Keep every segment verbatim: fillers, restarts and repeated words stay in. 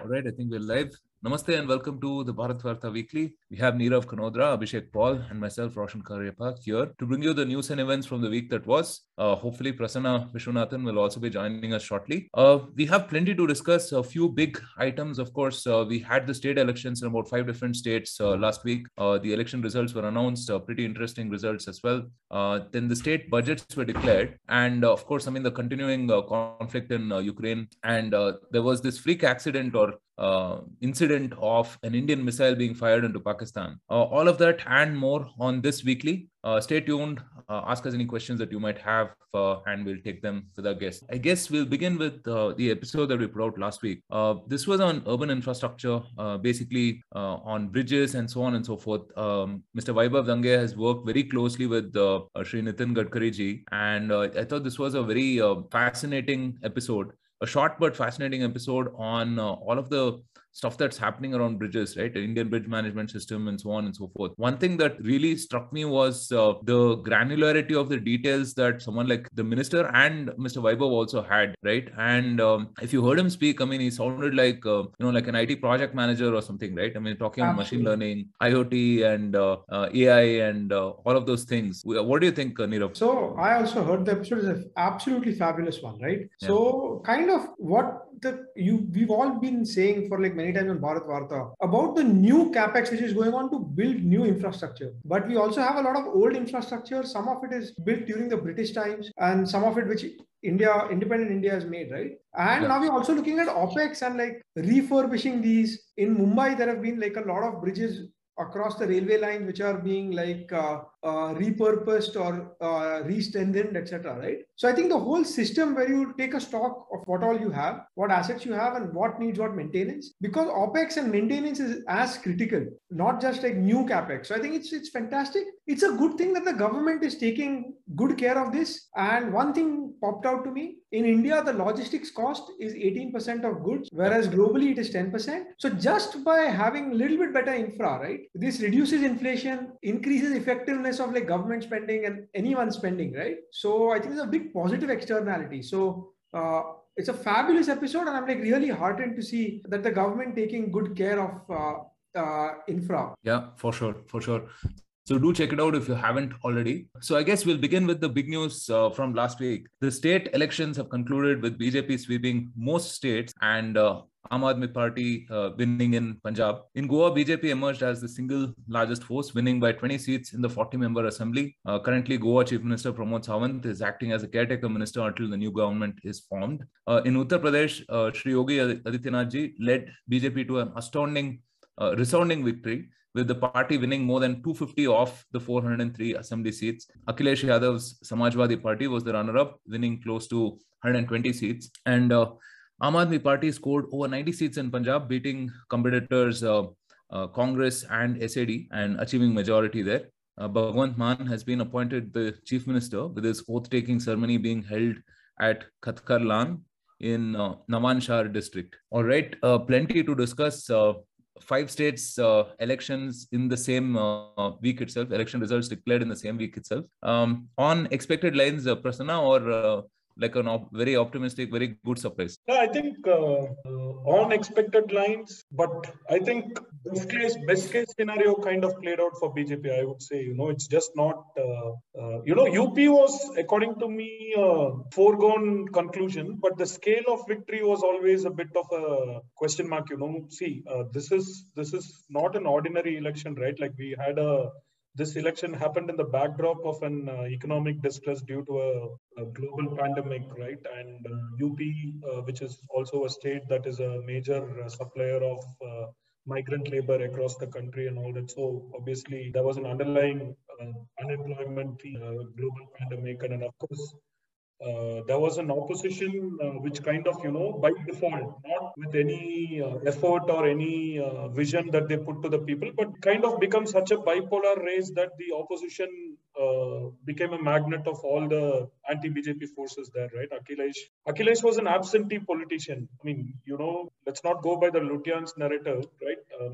All right, I think we're live. Namaste and welcome to the Bharat Varta Weekly. We have Nirav Kanodra, Abhishek Paul, and myself, Roshan Karyapa, here to bring you the news and events from the week that was. Uh, hopefully, Prasanna Vishwanathan will also be joining us shortly. Uh, we have plenty to discuss. A few big items, of course. Uh, we had the state elections in about five different states uh, last week. Uh, the election results were announced, uh, pretty interesting results as well. Uh, then the state budgets were declared. And uh, of course, I mean, the continuing uh, conflict in uh, Ukraine. And uh, there was this freak accident or Uh, incident of an Indian missile being fired into Pakistan. Uh, all of that and more on this weekly. Uh, stay tuned. Uh, ask us any questions that you might have, uh, and we'll take them with our guests. I guess we'll begin with uh, the episode that we put out last week. Uh, this was on urban infrastructure, uh, basically uh, on bridges and so on and so forth. Um, Mister Vaibhav Dange has worked very closely with uh, uh, Shri Nitin Gadkari ji, and uh, I thought this was a very uh, fascinating episode. A short but fascinating episode on uh, all of the stuff that's happening around bridges, right? The Indian bridge management system and so on and so forth. One thing that really struck me was uh, the granularity of the details that someone like the minister and Mister Vaibhav also had, right? And um, if you heard him speak, I mean, he sounded like, uh, you know, like an I T project manager or something, right? I mean, talking about machine learning, I O T and uh, uh, A I and uh, all of those things. What do you think, uh, Nirav? So I also heard the episode is an absolutely fabulous one, right? Yeah. So kind of what the you we've all been saying for like many times on Bharat Varta about the new capex which is going on to build new infrastructure. But we also have a lot of old infrastructure. Some of it is built during the British times and some of it which India, independent India has made, right? And yeah. Now we're also looking at OPEX and like refurbishing these. In Mumbai, there have been like a lot of bridges across the railway line which are being like uh, uh, repurposed or uh, re-strengthened, et cetera. Right? So I think the whole system where you take a stock of what all you have, what assets you have, and what needs what maintenance, because OPEX and maintenance is as critical, not just like new capex. So I think it's it's fantastic. It's a good thing that the government is taking good care of this. And one thing popped out to me: in India, the logistics cost is eighteen percent of goods, whereas globally it is ten percent. So just by having a little bit better infra, right? This reduces inflation, increases effectiveness of like government spending and anyone spending, right? So I think it's a big positive externality. So uh, it's a fabulous episode, and I'm like really heartened to see that the government taking good care of uh, uh, infra. Yeah, for sure, for sure. So do check it out if you haven't already. So I guess we'll begin with the big news uh, from last week. The state elections have concluded with B J P sweeping most states and uh, Aam Aadmi Party uh, winning in Punjab. In Goa, B J P emerged as the single largest force, winning by twenty seats in the forty-member assembly. Uh, currently, Goa Chief Minister Pramod Sawant is acting as a caretaker minister until the new government is formed. Uh, in Uttar Pradesh, uh, Shri Yogi Adityanath ji led B J P to an astounding, uh, resounding victory, with the party winning more than two hundred fifty of the four hundred three assembly seats. Akhilesh Yadav's Samajwadi Party was the runner-up, winning close to one hundred twenty seats. And uh, Aam Aadmi Party scored over ninety seats in Punjab, beating competitors uh, uh, Congress and S A D and achieving majority there. Uh, Bhagwant Mann has been appointed the chief minister, with his oath-taking ceremony being held at Khatkar Lan in uh, Nawanshar district. All right, uh, plenty to discuss. Uh, Five states uh, elections in the same uh, week itself, election results declared in the same week itself. Um, on expected lines, uh, Prasanna, or uh, like a op- very optimistic, very good surprise? Yeah, I think uh, uh, on expected lines, but I think best case, best case scenario kind of played out for B J P, I would say. You know, it's just not, uh, uh, you know, U P was, according to me, uh, foregone conclusion, but the scale of victory was always a bit of a question mark, you know. See, uh, this is this is not an ordinary election, right? Like we had a This election happened in the backdrop of an uh, economic distress due to a, a global pandemic, right? And uh, U P, uh, which is also a state that is a major uh, supplier of uh, migrant labor across the country and all that. So obviously there was an underlying uh, unemployment, uh, global pandemic, and, and of course, Uh, there was an opposition uh, which kind of, you know, by default, not with any uh, effort or any uh, vision that they put to the people, but kind of become such a bipolar race that the opposition uh, became a magnet of all the anti-B J P forces there, right? Akhilesh. Akhilesh was an absentee politician. I mean, you know, let's not go by the Lutyens narrative, right? I mean,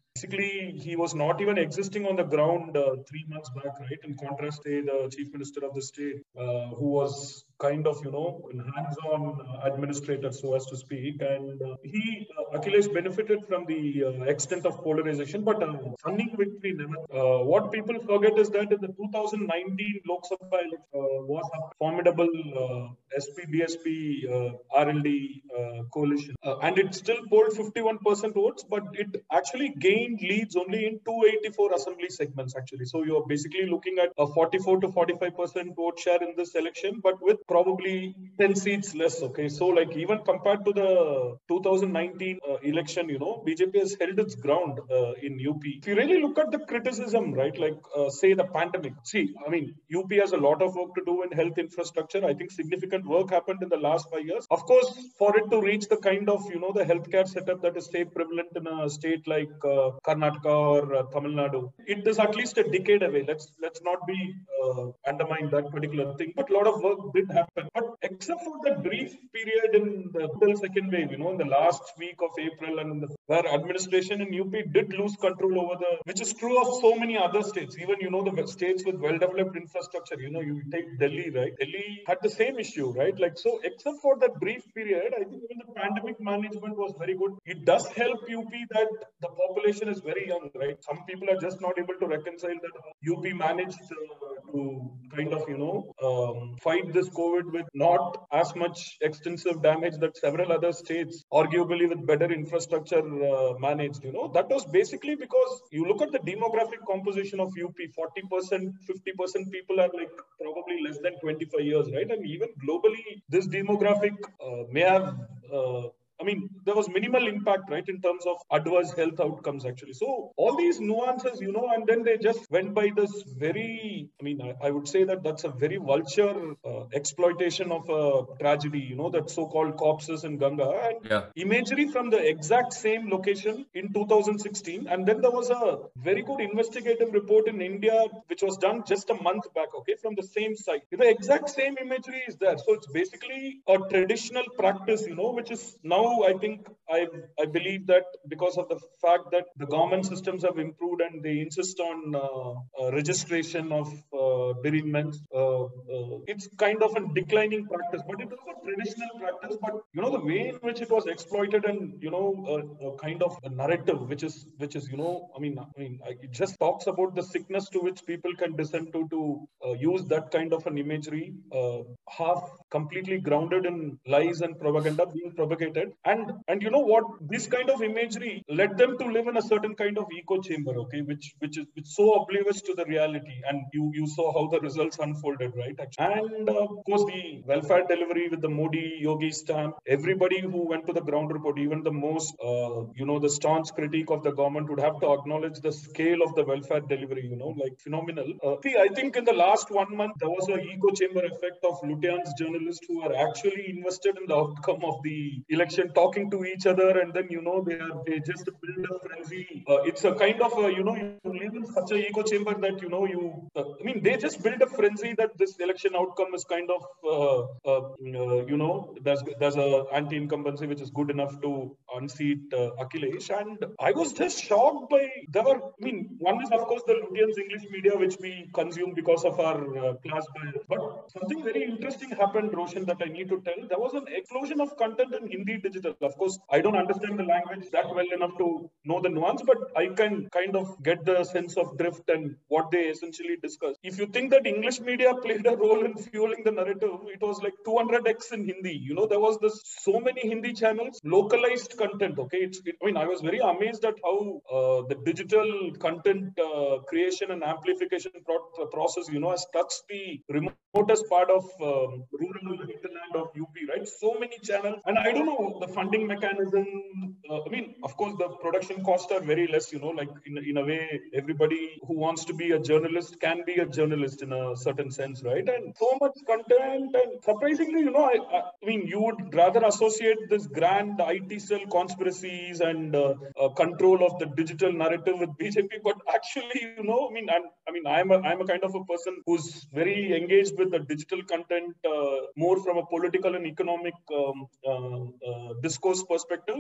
Basically, he was not even existing on the ground uh, three months back, right? In contrast to the chief minister of the state, uh, who was kind of, you know, hands-on uh, administrator, so as to speak. And uh, he, uh, Akhilesh, benefited from the uh, extent of polarization, but uh, stunning victory never. Uh, what people forget is that in the two thousand nineteen Lok Sabha election uh, was a formidable uh, S P B S P uh, R L D uh, coalition, uh, and it still polled fifty-one percent votes, but it actually gained leads only in two hundred eighty-four assembly segments actually. So you're basically looking at a forty-four to forty-five percent vote share in this election, but with probably ten seats less. Okay, so like even compared to the two thousand nineteen uh, election, you know, B J P has held its ground uh, in U P. If you really look at the criticism, right, like uh, say the pandemic. See, I mean, U P has a lot of work to do in health infrastructure. I think significant work happened in the last five years. Of course, for it to reach the kind of, you know, the healthcare setup that is state prevalent in a state like uh, Karnataka or uh, Tamil Nadu, it is at least a decade away. Let's let's not be uh, undermine that particular thing. But a lot of work did happen. But except for that brief period in the second wave, you know, in the last week of April, and in the, where administration in U P did lose control over the, which is true of so many other states. Even, you know, the states with well-developed infrastructure, you know, you take Delhi, right? Delhi had the same issue, right? Like, so except for that brief period, I think even the pandemic management was very good. It does help U P that the population is very young, right? Some people are just not able to reconcile that U P managed uh, to kind of, you know, um, fight this COVID with not as much extensive damage that several other states, arguably with better infrastructure, uh, managed. You know, that was basically because you look at the demographic composition of U P, forty percent, fifty percent people are like probably less than twenty-five years, right? And even globally, this demographic uh, may have uh, I mean, there was minimal impact, right, in terms of adverse health outcomes, actually. So all these nuances, you know, and then they just went by this very, I mean, I, I would say that that's a very vulture uh, exploitation of a tragedy, you know, that so-called corpses in Ganga. And yeah. imagery from the exact same location in two thousand sixteen. And then there was a very good investigative report in India, which was done just a month back, okay, from the same site. The exact same imagery is there. So it's basically a traditional practice, you know, which is now, I think, I I believe that because of the fact that the government systems have improved and they insist on uh, uh, registration of uh, bereavements, uh, uh, it's kind of a declining practice, but it is a traditional practice. But you know, the way in which it was exploited, and you know, a, a kind of a narrative, which is which is you know, I mean, I mean, it just talks about the sickness to which people can descend to to uh, use that kind of an imagery, uh, half completely grounded in lies and propaganda being propagated. And and you know what? This kind of imagery led them to live in a certain kind of echo chamber, okay, which which is which so oblivious to the reality. And you you saw how the results unfolded, right? And uh, of course, the welfare delivery with the Modi Yogi stamp. Everybody who went to the ground report, even the most uh, you know the staunch critique of the government, would have to acknowledge the scale of the welfare delivery. You know, like phenomenal. Uh, see, I think in the last one month there was an echo chamber effect of Lutyens journalists who are actually invested in the outcome of the election, talking to each other, and then you know they are they just build a frenzy. Uh, it's a kind of a, you know you live in such a echo chamber that you know you. Uh, I mean, they just build a frenzy that this election outcome is kind of uh, uh, uh, you know there's there's a anti-incumbency which is good enough to unseat uh, Akhilesh. And I was just shocked by there were. I mean, one is of course the Lutyens English media which we consume because of our uh, class bias, but something very interesting happened, Roshan, that I need to tell. There was an explosion of content in Hindi digital. Of course, I don't understand the language that well enough to know the nuance, but I can kind of get the sense of drift and what they essentially discuss. If you think that English media played a role in fueling the narrative, it was like two hundred x in Hindi. You know, there was this so many Hindi channels, localized content. Okay, it's. It, I mean, I was very amazed at how uh, the digital content uh, creation and amplification pro- process, you know, has touched the remotest part of um, rural hinterland of U P, right? So many channels, and I don't know the funding mechanism. Uh, I mean, of course, the production costs are very less, you know, like in, in a way, everybody who wants to be a journalist can be a journalist in a certain sense, right? And so much content, and surprisingly, you know, I, I, I mean, you would rather associate this grand I T cell conspiracies and uh, uh, control of the digital narrative with B J P, but actually, you know, I mean, I'm, I mean, I'm a, I'm a kind of a person who's very engaged with the digital content uh, more from a political and economic um, uh, uh, discourse perspective for at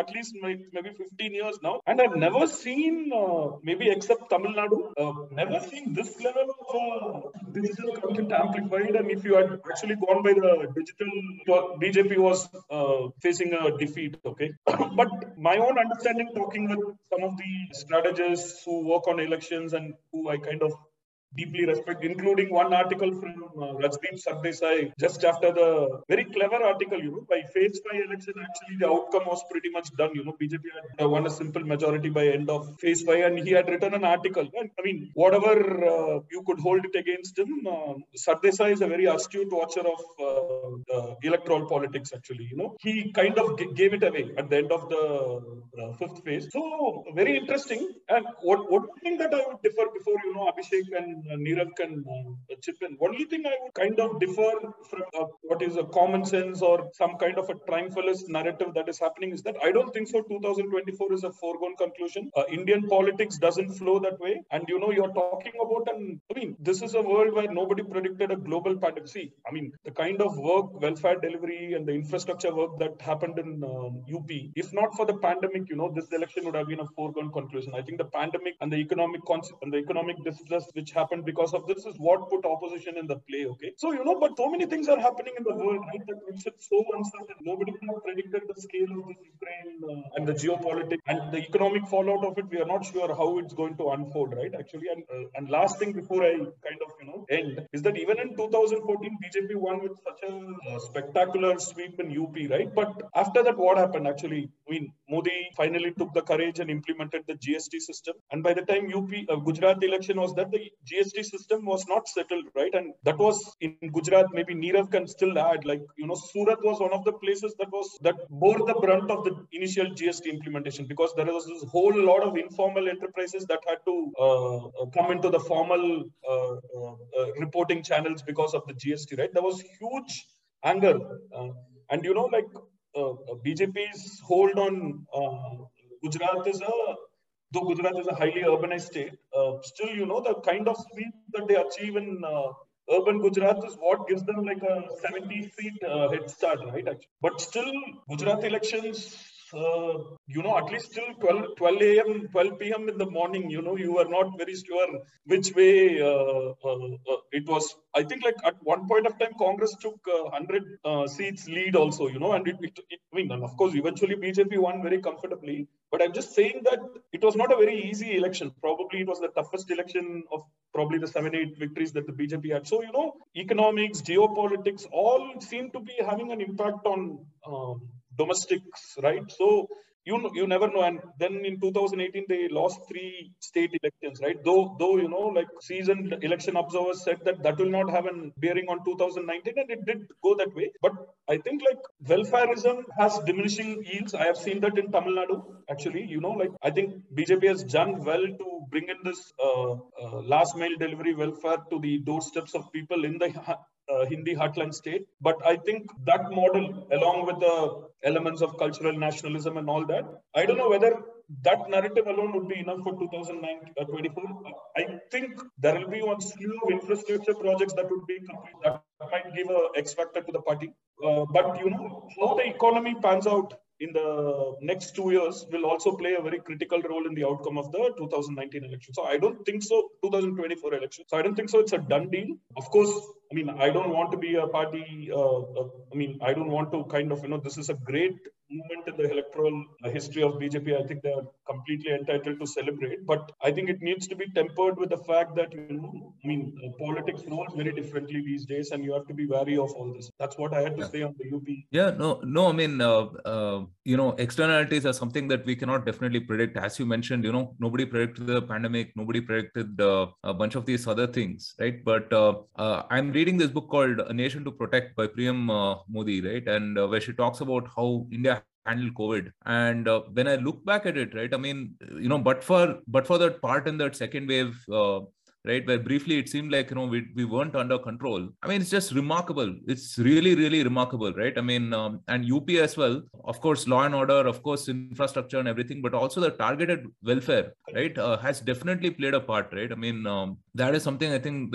at least maybe fifteen years now. And I've never seen, uh, maybe except Tamil Nadu, uh, never seen this level of uh, digital content amplified. And if you had actually gone by the digital, B J P was uh, facing a defeat, okay? But my own understanding, talking with some of the strategists who work on elections and who I kind of deeply respect, including one article from uh, Rajdeep Sardesai just after the very clever article, you know, by phase five election, actually the outcome was pretty much done. You know, B J P had won a simple majority by end of phase five, and he had written an article. And I mean, whatever uh, you could hold it against him, uh, Sardesai is a very astute watcher of uh, uh, electoral politics, actually. You know, he kind of g- gave it away at the end of the uh, fifth phase. So, very interesting. And what, one thing that I would differ before, you know, Abhishek and Uh, Nirav can uh, chip in. Only thing I would kind of differ from uh, what is a common sense or some kind of a triumphalist narrative that is happening is that I don't think so. twenty twenty-four is a foregone conclusion. Uh, Indian politics doesn't flow that way. And you know, you're talking about, and I mean, this is a world where nobody predicted a global pandemic. See, I mean, the kind of work, welfare delivery, and the infrastructure work that happened in uh, U P, if not for the pandemic, you know, this election would have been a foregone conclusion. I think the pandemic and the economic concept and the economic distress which happened because of this is what put opposition in the play, okay? So, you know, but so many things are happening in the world, right, that makes it so uncertain. Nobody could have predicted the scale of this Ukraine uh, and the geopolitics and the economic fallout of it. We are not sure how it's going to unfold, right, actually. And uh, and last thing before I kind of, you know, end is that even in two thousand fourteen, B J P won with such a uh, spectacular sweep in U P, right? But after that, what happened, actually? I mean, Modi finally took the courage and implemented the G S T system. And by the time U P, uh, Gujarat election was that, the G S T system was not settled, right? And that was in Gujarat. Maybe Nirav can still add, like, you know, Surat was one of the places that was that bore the brunt of the initial G S T implementation, because there was this whole lot of informal enterprises that had to uh, come into the formal uh, uh, uh, reporting channels because of the G S T, right? There was huge anger, uh, and you know, like uh, B J P's hold on uh, Gujarat is a Though Gujarat is a highly urbanized state, uh, still, you know, the kind of sweep that they achieve in uh, urban Gujarat is what gives them like a seventy seat uh, head start, right? Actually. But still, Gujarat elections, uh, you know, at least till twelve a m, twelve p m in the morning, you know, you were not very sure which way uh, uh, uh, it was. I think like at one point of time, Congress took uh, one hundred uh, seats lead also, you know, and it, it, it, I mean, and of course, eventually B J P won very comfortably. But I'm just saying that it was not a very easy election. Probably it was the toughest election of probably the seven, eight victories that the B J P had. So, you know, economics, geopolitics, all seem to be having an impact on um, domestics, right? So, You you never know. And then in two thousand eighteen, they lost three state elections, right? Though, though you know, like seasoned election observers said that that will not have a bearing on two thousand nineteen, and it did go that way. But I think like welfareism has diminishing yields. I have seen that in Tamil Nadu, actually. You know, like I think B J P has done well to bring in this uh, uh, last mile delivery welfare to the doorsteps of people in the Uh, Hindi heartland state. But I think that model, along with the elements of cultural nationalism and all that, I don't know whether that narrative alone would be enough for two thousand twenty-four. I think there will be one slew of infrastructure projects that would be complete. That might give a X factor to the party. Uh, but you know, how the economy pans out in the next two years will also play a very critical role in the outcome of the two thousand nineteen election. So I don't think so, two thousand twenty-four election. So I don't think so it's a done deal. Of course, I mean, I don't want to be a party, uh, uh, I mean, I don't want to kind of, you know, this is a great movement in the electoral uh, history of B J P. I think they are completely entitled to celebrate. But I think it needs to be tempered with the fact that, you know, I mean, uh, politics rolls very differently these days, and you have to be wary of all this. That's what I had to yeah. say on the U P. Yeah, no, no, I mean, uh, uh, you know, externalities are something that we cannot definitely predict. As you mentioned, you know, nobody predicted the pandemic, nobody predicted uh, a bunch of these other things, right? But uh, uh, I'm reading this book called A Nation to Protect by Priyam uh, Modi, right? And uh, where she talks about how India handled COVID. And uh, when I look back at it, right, I mean, you know, but for but for that part in that second wave, uh, right, where briefly it seemed like, you know, we, we weren't under control. I mean, it's just remarkable. It's really, really remarkable, right? I mean, um, and U P as well, of course, law and order, of course, infrastructure and everything, but also the targeted welfare, right, uh, has definitely played a part, right? I mean, um, that is something I think that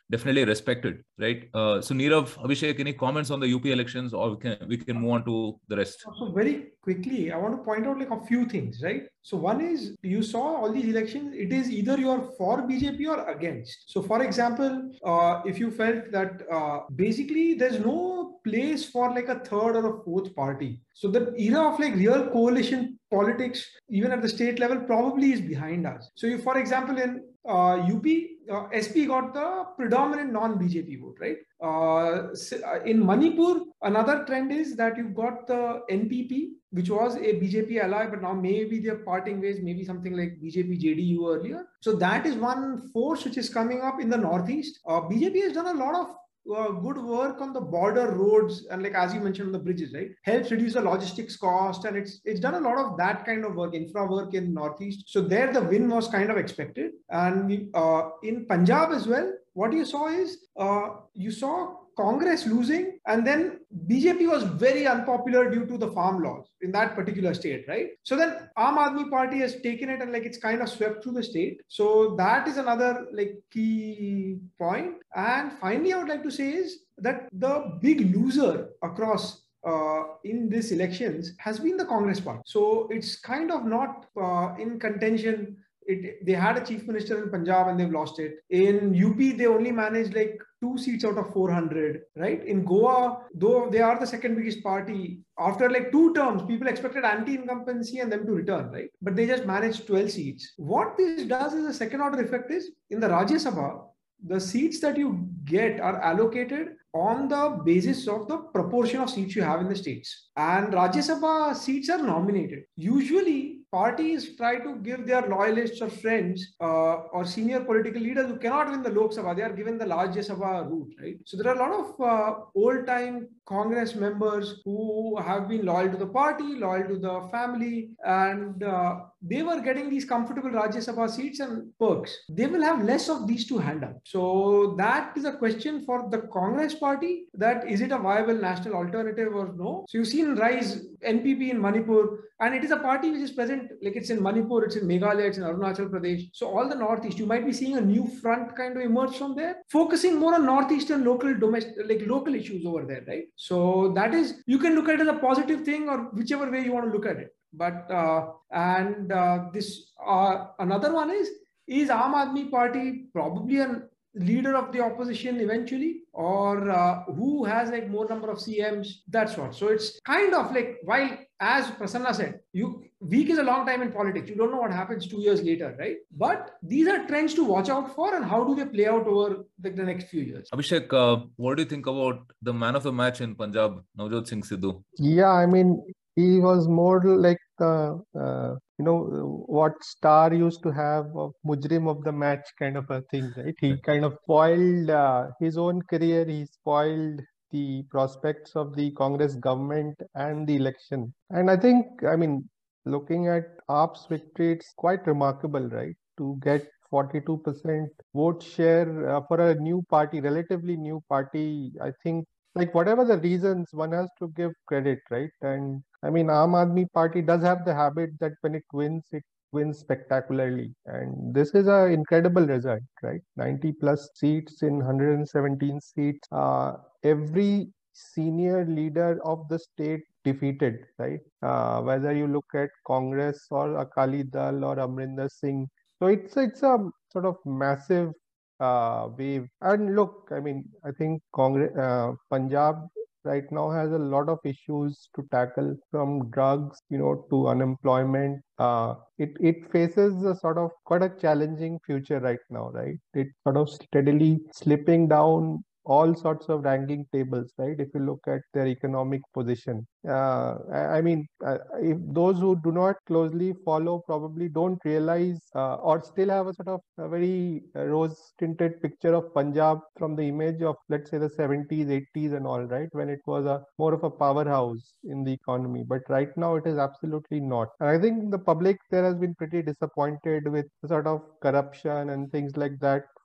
definitely respected, right? Uh, so Nirav, Abhishek, any comments on the U P elections, or we can we can move on to the rest? So very quickly, I want to point out like a few things, right? So one is you saw all these elections, it is either you're for B J P or against. So for example, uh, if you felt that uh, basically there's no place for like a third or a fourth party. So the era of like real coalition politics, even at the state level, probably is behind us. So you, for example, in uh, U P, uh, S P got the predominant non-B J P vote, right? Uh, in Manipur, another trend is that you've got the N P P, which was a B J P ally, but now maybe they're parting ways, maybe something like B J P J D U earlier. So that is one force which is coming up in the Northeast. Uh, B J P has done a lot of Uh, good work on the border roads and, like as you mentioned, on the bridges, right? Helps reduce the logistics cost, and it's it's done a lot of that kind of work, infra work in Northeast. So there, the win was kind of expected. And uh, in Punjab as well, what you saw is uh, you saw Congress losing, and then B J P was very unpopular due to the farm laws in that particular state, right? So then Aam Aadmi Party has taken it and like it's kind of swept through the state. So that is another like key point. And finally, I would like to say is that the big loser across uh, in these elections has been the Congress party. So it's kind of not uh, in contention. It, they had a chief minister in Punjab and they've lost it. In U P, they only managed like two seats out of four hundred, right? In Goa, though they are the second biggest party, after like two terms, people expected anti-incumbency and them to return, right? But they just managed twelve seats. What this does is a second order effect is in the Rajya Sabha, the seats that you get are allocated on the basis of the proportion of seats you have in the states. And Rajya Sabha seats are nominated. Usually, parties try to give their loyalists or friends uh, or senior political leaders who cannot win the Lok Sabha, they are given the Rajya Sabha route, right? So there are a lot of uh, old-time Congress members who have been loyal to the party, loyal to the family, and uh, they were getting these comfortable Rajya Sabha seats and perks. They will have less of these to hand out. So that is a question for the Congress party, that is it a viable national alternative or no? So you've seen rise N P P in Manipur, and it is a party which is present, like it's in Manipur, it's in Meghalaya, it's in Arunachal Pradesh. So all the Northeast, you might be seeing a new front kind of emerge from there, focusing more on Northeastern local domestic, like local issues over there, right? So that is, you can look at it as a positive thing or whichever way you want to look at it. But, uh, and uh, this, uh, another one is, is Aam Aadmi Party probably a leader of the opposition eventually, or uh, who has like more number of C Ms, that's what. So it's kind of like, while as Prasanna said, you week is a long time in politics. You don't know what happens two years later, right? But these are trends to watch out for, and how do they play out over the, the next few years? Abhishek, uh, what do you think about the man of the match in Punjab, Navjot Singh Sidhu? Yeah, I mean, he was more like uh, uh, you know, what Star used to have of Mujrim of the match kind of a thing, right? He kind of spoiled uh, his own career. He spoiled the prospects of the Congress government and the election. And I think, I mean, looking at A P's victory, it's quite remarkable, right? To get forty-two percent vote share uh, for a new party, relatively new party. I think, like, whatever the reasons, one has to give credit, right? And I mean, Aam Aadmi Party does have the habit that when it wins, it wins spectacularly. And this is an incredible result, right? ninety plus seats in one hundred seventeen seats. Uh, every senior leader of the state defeated, right? Uh, whether you look at Congress or Akali Dal or Amrinder Singh. So it's, it's a sort of massive uh, wave. And look, I mean, I think Congress, uh, Punjab right now has a lot of issues to tackle, from drugs, you know, to unemployment. Uh, it, it faces a sort of quite a challenging future right now, right? It's sort of steadily slipping down all sorts of ranking tables, right? If you look at their economic position. Uh, I, I mean, uh, if those who do not closely follow probably don't realize uh, or still have a sort of a very uh, rose-tinted picture of Punjab from the image of, let's say, the seventies, eighties and all, right? When it was a more of a powerhouse in the economy. But right now it is absolutely not. And I think the public there has been pretty disappointed with the sort of corruption and things like that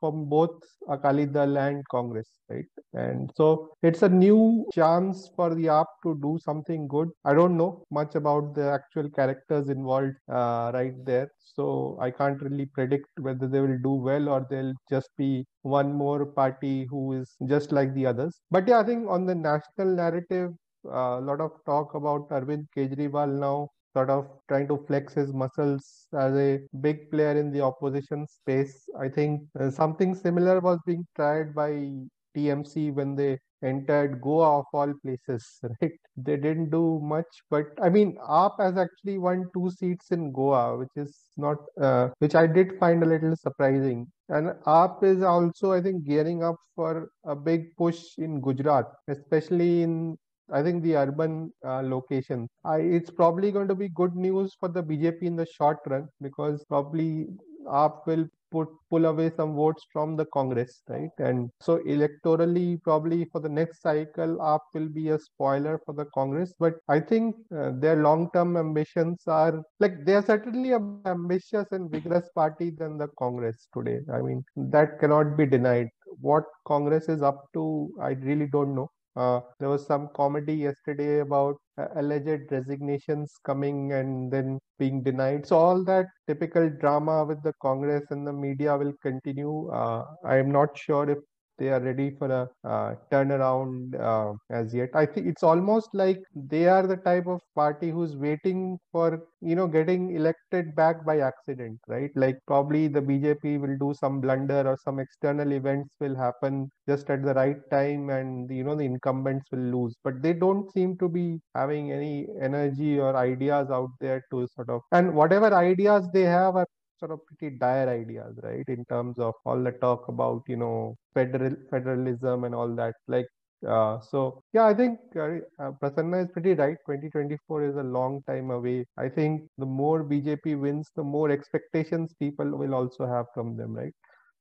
from both Akali Dal and Congress, right? And so it's a new chance for the A P to do something good. I don't know much about the actual characters involved uh, right there, so I can't really predict whether they will do well or they'll just be one more party who is just like the others. But yeah, I think on the national narrative, a uh, lot of talk about Arvind Kejriwal now, sort of trying to flex his muscles as a big player in the opposition space. I think uh, something similar was being tried by T M C when they entered Goa of all places, right? They didn't do much, but I mean, A P has actually won two seats in Goa, which is not, uh, which I did find a little surprising. And A P is also, I think, gearing up for a big push in Gujarat, especially in, I think, the urban uh, location. I, it's probably going to be good news for the B J P in the short run, because probably A P will put pull away some votes from the Congress, right? And so electorally, probably for the next cycle, A P will be a spoiler for the Congress. But I think uh, their long-term ambitions are, like, they are certainly a more ambitious and vigorous party than the Congress today. I mean, that cannot be denied. What Congress is up to, I really don't know. Uh, there was some comedy yesterday about uh, alleged resignations coming and then being denied. So all that typical drama with the Congress and the media will continue. Uh, I am not sure if they are ready for a uh, turnaround uh, as yet. I think it's almost like they are the type of party who's waiting for, you know, getting elected back by accident, right? Like probably the B J P will do some blunder or some external events will happen just at the right time, and you know the incumbents will lose. But they don't seem to be having any energy or ideas out there to sort of, and whatever ideas they have are sort of pretty dire ideas, right? In terms of all the talk about, you know, federal federalism and all that. Like, uh, so yeah, I think uh, uh, Prasanna is pretty right. twenty twenty-four is a long time away. I think the more B J P wins, the more expectations people will also have from them, right?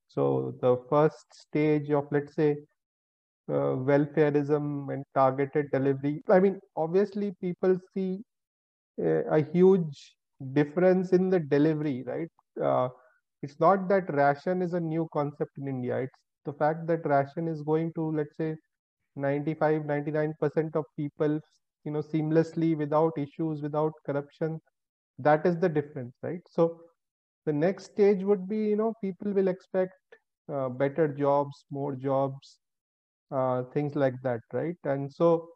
So the first stage of, let's say, uh, welfareism and targeted delivery. I mean, obviously, people see a, a huge difference in the delivery, right? Uh, it's not that ration is a new concept in India. It's the fact that ration is going to, let's say, ninety-five, ninety-nine percent of people, you know, seamlessly, without issues, without corruption. That is the difference, right? So the next stage would be, you know, people will expect uh, better jobs, more jobs, uh, things like that, right? And so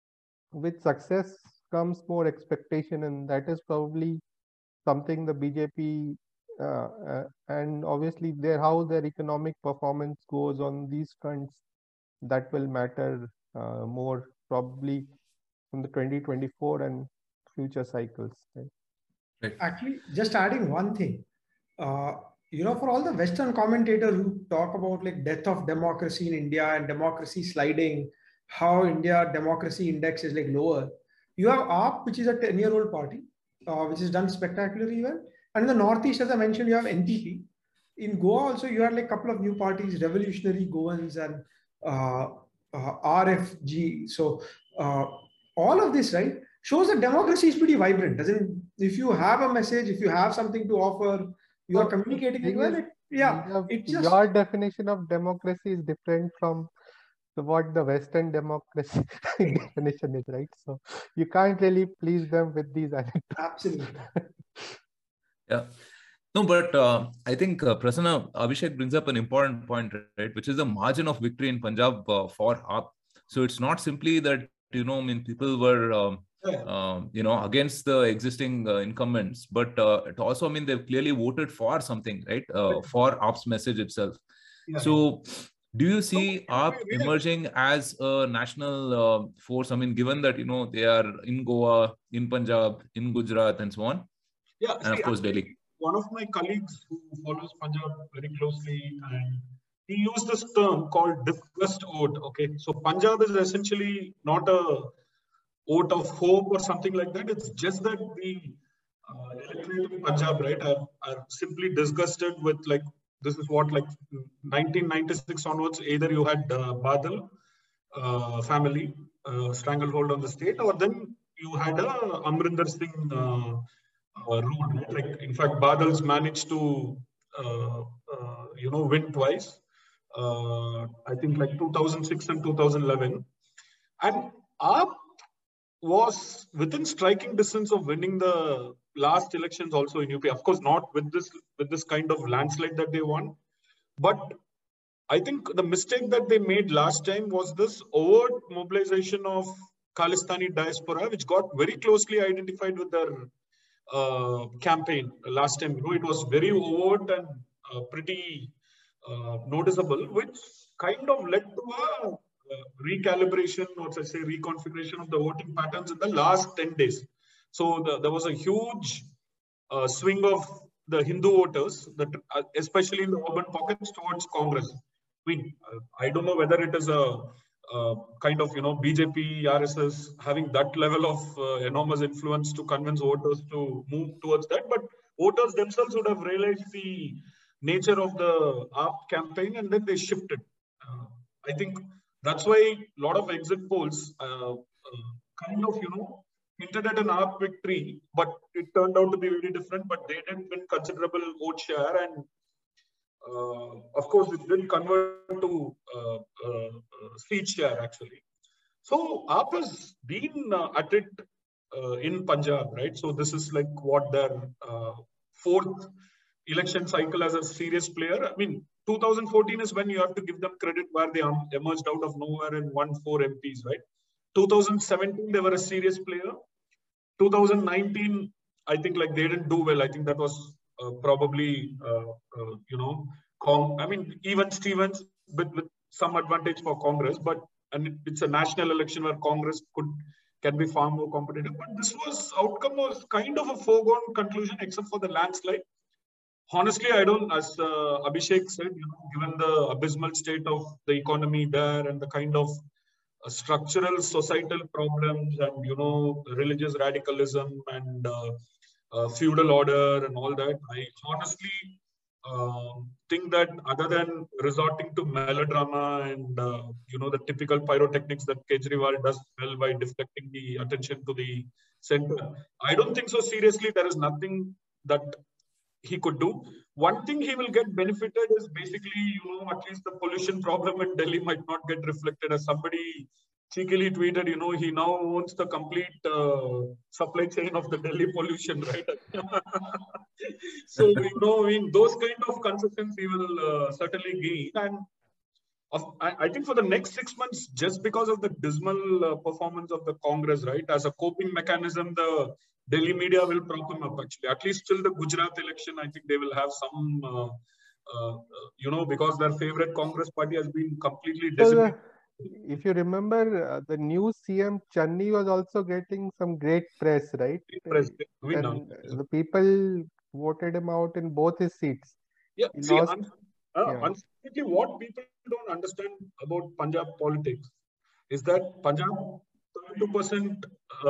with success comes more expectation, and that is probably something the B J P uh, uh, and obviously their how their economic performance goes on these fronts, that will matter uh, more probably from the twenty twenty-four and future cycles. Right? Right. Actually, just adding one thing, uh, you know, for all the Western commentators who talk about like death of democracy in India and democracy sliding, how India democracy index is like lower, you have A P, which is a ten-year-old party, uh, which has done spectacularly well. And in the Northeast, as I mentioned, you have N P P. In Goa also, you had like a couple of new parties, Revolutionary Goans and uh, uh, R F G. So uh, all of this, right, shows that democracy is pretty vibrant. Doesn't, if you have a message, if you have something to offer, you are communicating it well. It, yeah, it just, your definition of democracy is different from the, what the Western democracy definition is, right? So you can't really please them with these anecdotes. Absolutely. Yeah. No, but uh, I think uh, Prasanna, Abhishek brings up an important point, right? Which is the margin of victory in Punjab uh, for A P. So it's not simply that, you know, I mean, people were, um, uh, you know, against the existing uh, incumbents, but uh, it also, I mean, they've clearly voted for something, right? Uh, for A P's message itself. Yeah. So do you see A P emerging as a national uh, force? I mean, given that, you know, they are in Goa, in Punjab, in Gujarat, and so on. Yeah, and see, of course, Delhi. One of my colleagues who follows Punjab very closely, and he used this term called disgust vote. Okay, so Punjab is essentially not a vote of hope or something like that. It's just that the uh, electorate of Punjab, right, are, are simply disgusted with, like, this is what, like nineteen ninety-six onwards, either you had uh, Badal uh, family uh, stranglehold on the state, or then you had a Amrinder Singh uh, Uh, rule, right? Like, in fact, Badal's managed to uh, uh, you know, win twice. Uh, I think like two thousand six and two thousand eleven. And A A P was within striking distance of winning the last elections also in U P. Of course, not with this with this kind of landslide that they won. But I think the mistake that they made last time was this overt mobilization of Khalistani diaspora, which got very closely identified with their uh, campaign last time. You know, it was very overt and uh, pretty uh, noticeable, which kind of led to a uh, recalibration, or let's say reconfiguration of the voting patterns in the last ten days. So the, there was a huge uh, swing of the Hindu voters, that uh, especially in the urban pockets, towards Congress. I mean, uh, I don't know whether it is a uh, kind of, you know, B J P, R S S having that level of uh, enormous influence to convince voters to move towards that, but voters themselves would have realized the nature of the A A P campaign, and then they shifted. Uh, I think that's why a lot of exit polls uh, uh, kind of, you know, hinted at an A A P victory, but it turned out to be very different. But they did win considerable vote share, and uh, of course, it did convert to uh, uh, seat share actually. So A A P has been uh, at it uh, in Punjab, right? So this is like what their uh, fourth election cycle as a serious player. I mean, two thousand fourteen is when you have to give them credit, where they emerged out of nowhere and won four M Ps, right? two thousand seventeen, they were a serious player. two thousand nineteen, I think like they didn't do well. I think that was uh, probably, uh, uh, you know, Cong I mean, even Stevens with, with some advantage for Congress, but and it's a national election where Congress could can be far more competitive. But this was outcome was kind of a foregone conclusion, except for the landslide. Honestly, I don't, as uh, Abhishek said, you know, given the abysmal state of the economy there and the kind of uh, structural societal problems and, you know, religious radicalism and uh, uh, feudal order and all that, I honestly uh, think that other than resorting to melodrama and, uh, you know, the typical pyrotechnics that Kejriwal does well by deflecting the attention to the center, I don't think so seriously there is nothing that he could do. One thing he will get benefited is basically, you know, at least the pollution problem in Delhi might not get reflected, as somebody cheekily tweeted, you know, he now owns the complete uh, supply chain of the Delhi pollution, right? So, you know, I mean, those kind of concessions he will uh, certainly gain. And of, I, I think for the next six months, just because of the dismal uh, performance of the Congress, right, as a coping mechanism, the Delhi media will prop him up, actually. At least till the Gujarat election, I think they will have some, uh, uh, you know, because their favorite Congress party has been completely decimated. If you remember, uh, the new C M Channi was also getting some great press, right? Press, we and know. the people voted him out in both his seats. Yeah, he see, lost, un uh, yeah. unfortunately, what people don't understand about Punjab politics is that Punjab, thirty-two percent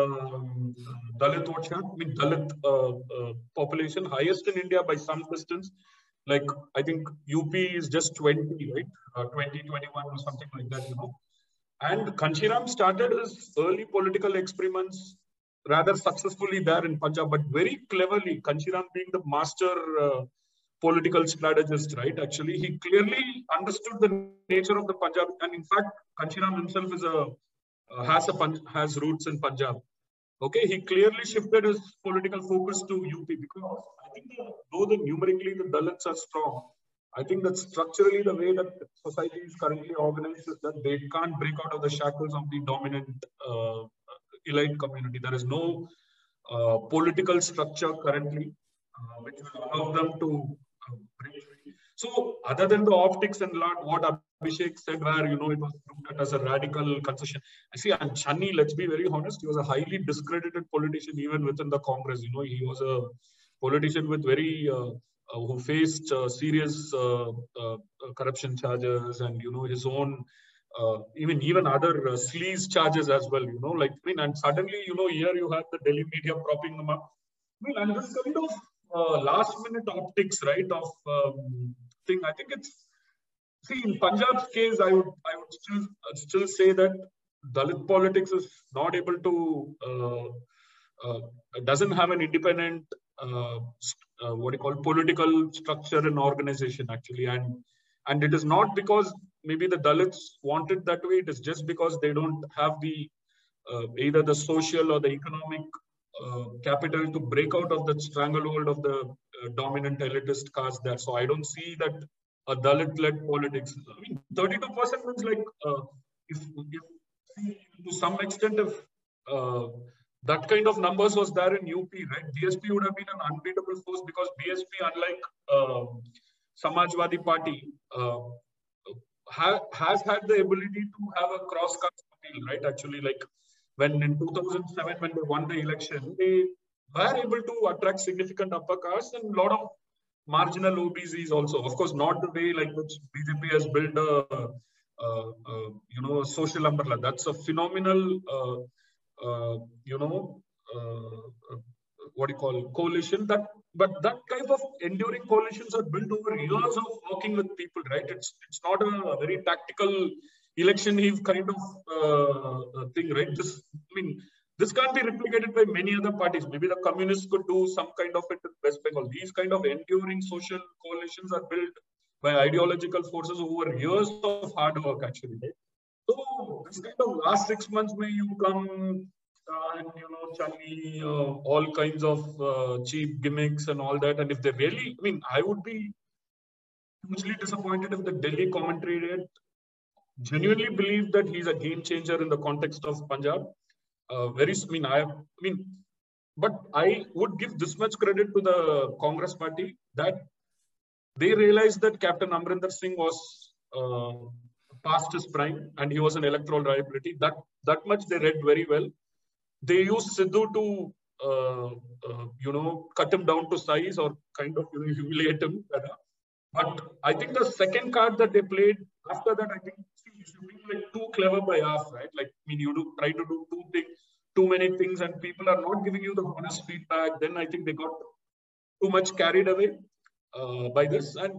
um, Dalit vote share, I mean Dalit uh, uh, population, highest in India by some distance. Like, I think U P is just twenty, right? Uh, twenty, twenty-one or something like that, you know. And Ghanshyam started his early political experiments rather successfully there in Punjab, but very cleverly, Ghanshyam being the master uh, political strategist, right? Actually, he clearly understood the nature of the Punjab, and in fact, Ghanshyam himself is a uh, has a has roots in Punjab. Okay, he clearly shifted his political focus to U P because I think that though the numerically the Dalits are strong, I think that structurally the way that society is currently organized is that they can't break out of the shackles of the dominant uh, elite community. There is no uh, political structure currently uh, which will allow them to uh, break free. So other than the optics and lot, what Abhishek said, where, you know, it was looked at as a radical concession. I see, and Channi, let's be very honest, he was a highly discredited politician even within the Congress. You know, he was a politician with very, uh, uh, who faced uh, serious uh, uh, corruption charges and, you know, his own, uh, even even other uh, sleaze charges as well, you know, like, I mean, and suddenly, you know, here you have the Delhi media propping them up. I mean, and this kind of uh, last minute optics, right, of um, thing, I think it's, see, in Punjab's case, I would I would still I'd still say that Dalit politics is not able to uh, uh, doesn't have an independent uh, uh, what you call political structure and organization actually, and and it is not because maybe the Dalits want it that way. It is just because they don't have the uh, either the social or the economic uh, capital to break out of the stranglehold of the uh, dominant elitist caste there. So I don't see that a Dalit-led politics. I mean, thirty-two percent means like uh, if, if to some extent if uh, that kind of numbers was there in U P, right? B S P would have been an unbeatable force because B S P, unlike uh, Samajwadi Party, uh, ha has had the ability to have a cross-caste appeal, right? Actually, like when in two thousand seven, when they won the election, they were able to attract significant upper caste and a lot of marginal O B Cs also. Of course, not the way like which B J P has built a, uh, uh, you know, a social umbrella. That's a phenomenal, uh, uh, you know, uh, what do you call coalition. That, but that type of enduring coalitions are built over years of working with people, right? It's it's not a very tactical election eve kind of uh, thing, right? This, I mean, this can't be replicated by many other parties. Maybe the communists could do some kind of it in West Bengal. These kind of enduring social coalitions are built by ideological forces over years of hard work, actually. Right? So this kind of last six months, may you come uh, and you know, Chani, uh, all kinds of uh, cheap gimmicks and all that. And if they really, I mean, I would be hugely disappointed if the Delhi commentary genuinely believe that he's a game changer in the context of Punjab. Uh, very, I mean, I, I mean, but I would give this much credit to the Congress party that they realized that Captain Amrinder Singh was uh, past his prime and he was an electoral liability. That that much they read very well. They used Sidhu to, uh, uh, you know, cut him down to size or kind of you know, humiliate him. But I think the second card that they played after that, I think you should be like too clever by half, right? Like, I mean, you do try to do two things, too many things, and people are not giving you the honest feedback. Then I think they got too much carried away uh, by this. And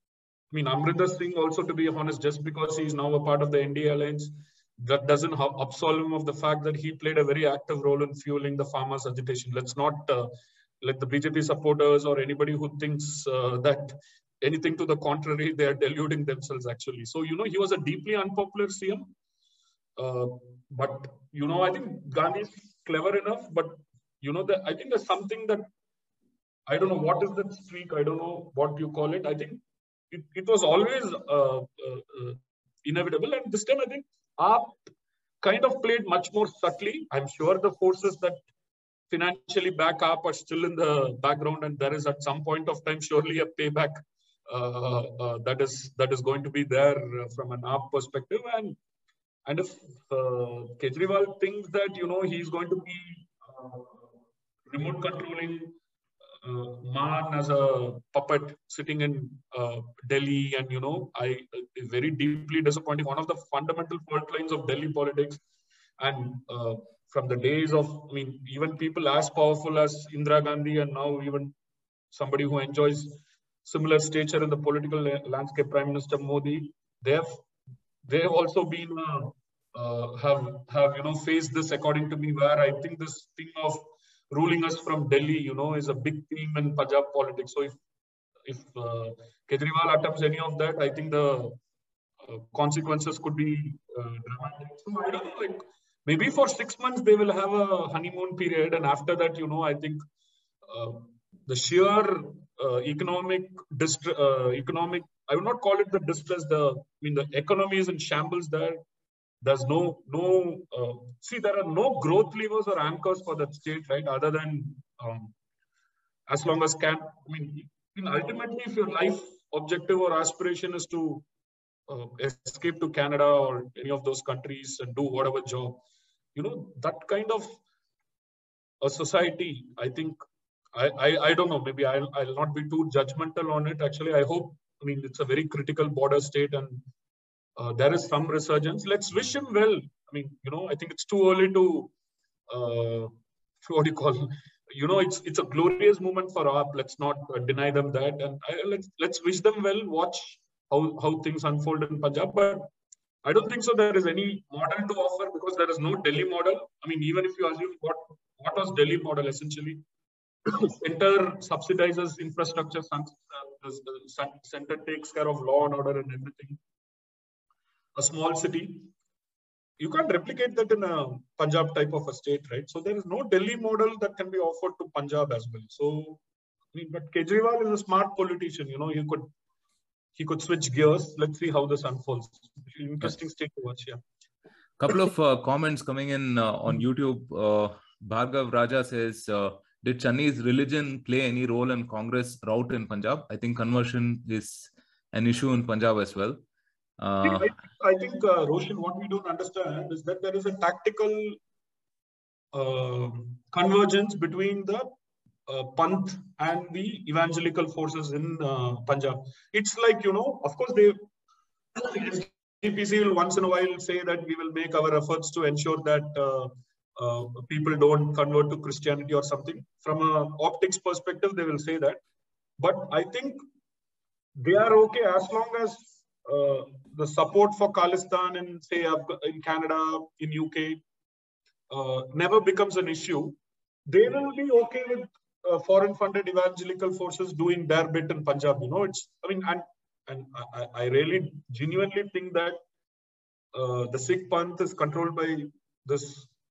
I mean, Amrinder Singh also, to be honest, just because he's now a part of the N D A alliance, that doesn't absolve him of the fact that he played a very active role in fueling the farmers' agitation. Let's not uh, let the B J P supporters or anybody who thinks uh, that anything to the contrary, they are deluding themselves actually. So, you know, he was a deeply unpopular C M. Uh, but, you know, I think Gandhi is clever enough, but, you know, the, I think there's something that, I don't know what is that streak, I don't know what you call it. I think it, it was always uh, uh, uh, inevitable. And this time, I think, A P kind of played much more subtly. I'm sure the forces that financially back up are still in the background, and there is at some point of time surely a payback uh, uh, that is that is going to be there from an A P perspective. And and if uh, Kejriwal thinks that you know he's going to be uh, remote controlling uh, Man as a puppet sitting in uh, Delhi, and you know I is very deeply disappointing. One of the fundamental fault lines of Delhi politics, and uh, from the days of, I mean, even people as powerful as Indira Gandhi, and now even somebody who enjoys similar stature in the political landscape, Prime Minister Modi, they have they have also been uh, uh, have have you know faced this, according to me, where I think this thing of ruling us from Delhi, you know, is a big theme in Punjab politics. So if if uh, Kejriwal attempts any of that, I think the uh, consequences could be uh, dramatic. So I don't know, like maybe for six months they will have a honeymoon period, and after that, you know, I think uh, the sheer uh, economic dist- uh, economic I would not call it the distress. The I mean the economy is in shambles there. There's no no uh, see there are no growth levers or anchors for that state, right? Other than um, as long as can I mean, I mean ultimately if your life objective or aspiration is to uh, escape to Canada or any of those countries and do whatever job, you know, that kind of a society, I think I I, I don't know, maybe I'll I'll not be too judgmental on it. Actually, I hope. I mean, it's a very critical border state, and uh, there is some resurgence. Let's wish him well. I mean, you know, I think it's too early to, uh, what do you call, you know, it's it's a glorious moment for A P. Let's not uh, deny them that, and I, let's let's wish them well. Watch how how things unfold in Punjab, but I don't think so. There is any model to offer because there is no Delhi model. I mean, even if you assume what what was Delhi model essentially, center subsidizes infrastructure, the center takes care of law and order and everything. A small city, you can't replicate that in a Punjab type of a state, right? So there is no Delhi model that can be offered to Punjab as well. So, I mean, but Kejriwal is a smart politician. You know, he could he could switch gears. Let's see how this unfolds. Interesting state to watch. Yeah. Couple of uh, comments coming in uh, on YouTube. Uh, Bhargav Raja says, uh, "Did Channi's religion play any role in Congress rout in Punjab? I think conversion is an issue in Punjab as well." Uh, I think, uh, Roshan, what we don't understand is that there is a tactical uh, convergence between the uh, Panth and the evangelical forces in uh, Punjab. It's like, you know, of course, they S D P C will once in a while say that we will make our efforts to ensure that uh, uh, people don't convert to Christianity or something. From an optics perspective, they will say that. But I think they are okay as long as Uh, the support for Khalistan in, say, in Canada, in U K, uh, never becomes an issue. They will be okay with uh, foreign-funded evangelical forces doing their bit in Punjab. You know, it's, I mean, and, and I, I really genuinely think that uh, the Sikh Panth is controlled by this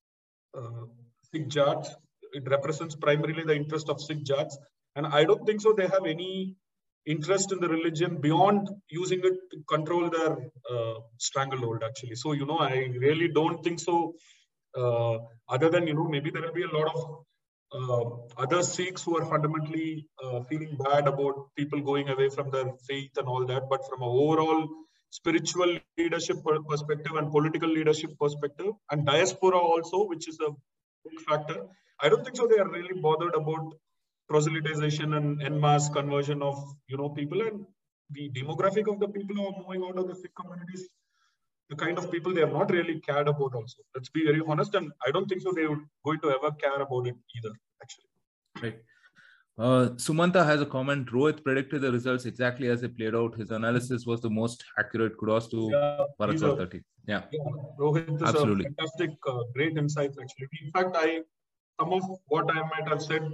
uh, Sikh Jats. It represents primarily the interest of Sikh Jats. And I don't think so they have any interest in the religion beyond using it to control their uh, stranglehold, actually. So, you know, I really don't think so. Uh, other than, you know, maybe there will be a lot of uh, other Sikhs who are fundamentally uh, feeling bad about people going away from their faith and all that. But from an overall spiritual leadership perspective and political leadership perspective, and diaspora also, which is a big factor, I don't think so they are really bothered about proselytization and en masse conversion of, you know, people, and the demographic of the people who are moving out of the Sikh communities, the kind of people they have not really cared about also. Let's be very honest, and I don't think so they would going to ever care about it either, actually. Right. Uh, Sumanta has a comment. Rohit predicted the results exactly as they played out. His analysis was the most accurate. Kudos to yeah, Bharat Vartha team. Yeah. yeah, Rohit is Absolutely. a fantastic, uh, great insights, actually. In fact, I some of what I might have said,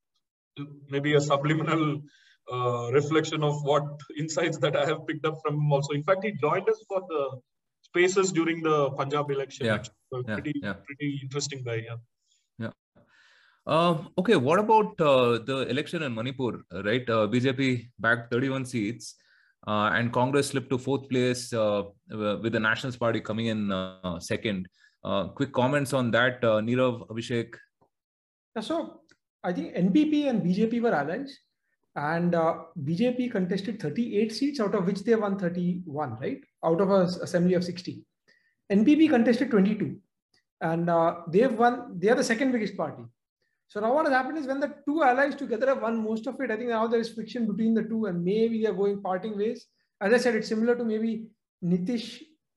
maybe a subliminal uh, reflection of what insights that I have picked up from him also. In fact, he joined us for the spaces during the Punjab election. Yeah. So yeah. pretty, yeah. pretty interesting guy. Yeah. Yeah. Uh, okay. What about uh, the election in Manipur? Right. Uh, B J P bagged thirty-one seats, uh, and Congress slipped to fourth place uh, with the Nationalist Party coming in uh, second. Uh, quick comments on that, uh, Nirav, Abhishek. So I think N P P and B J P were allies, and uh, B J P contested thirty-eight seats, out of which they won thirty-one, right? Out of an assembly of sixty. N P P contested twenty-two, and uh, they've won. They are the second biggest party. So now what has happened is when the two allies together have won most of it, I think now there is friction between the two, and maybe they are going parting ways. As I said, it's similar to maybe Nitish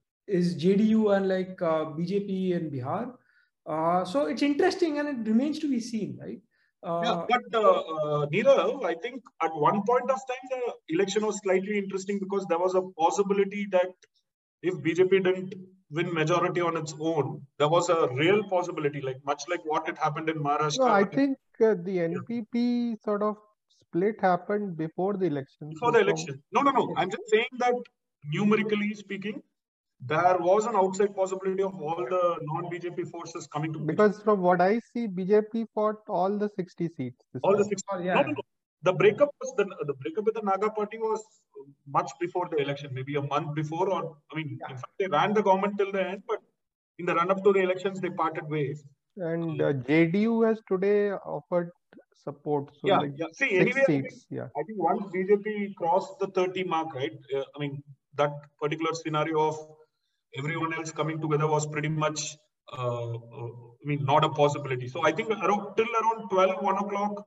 is J D U and like uh, B J P in Bihar. Uh, so it's interesting, and it remains to be seen, right? Uh, yeah, but uh, uh, Nirav, I think at one point of time, the election was slightly interesting because there was a possibility that if B J P didn't win majority on its own, there was a real possibility, like much like what had happened in Maharashtra. No, I think uh, the N P P yeah. sort of split happened before the election. Before the election. No, no, no. I'm just saying that numerically speaking, there was an outside possibility of all the non-B J P forces coming to. Because B J P. From what I see, B J P fought all the sixty seats. All time. the sixty. Oh, yeah. No, no, no. The breakup was the the breakup with the Naga party was much before the election, maybe a month before, or I mean, yeah. in fact, they ran the government till the end, but in the run-up to the elections, they parted ways. And uh, J D U has today offered support. So yeah, like yeah. See, six anyway, seats. I think, yeah. I think once B J P crossed the thirty mark, right? Uh, I mean, that particular scenario of everyone else coming together was pretty much, uh, uh, I mean, not a possibility. So I think around till around twelve, one o'clock,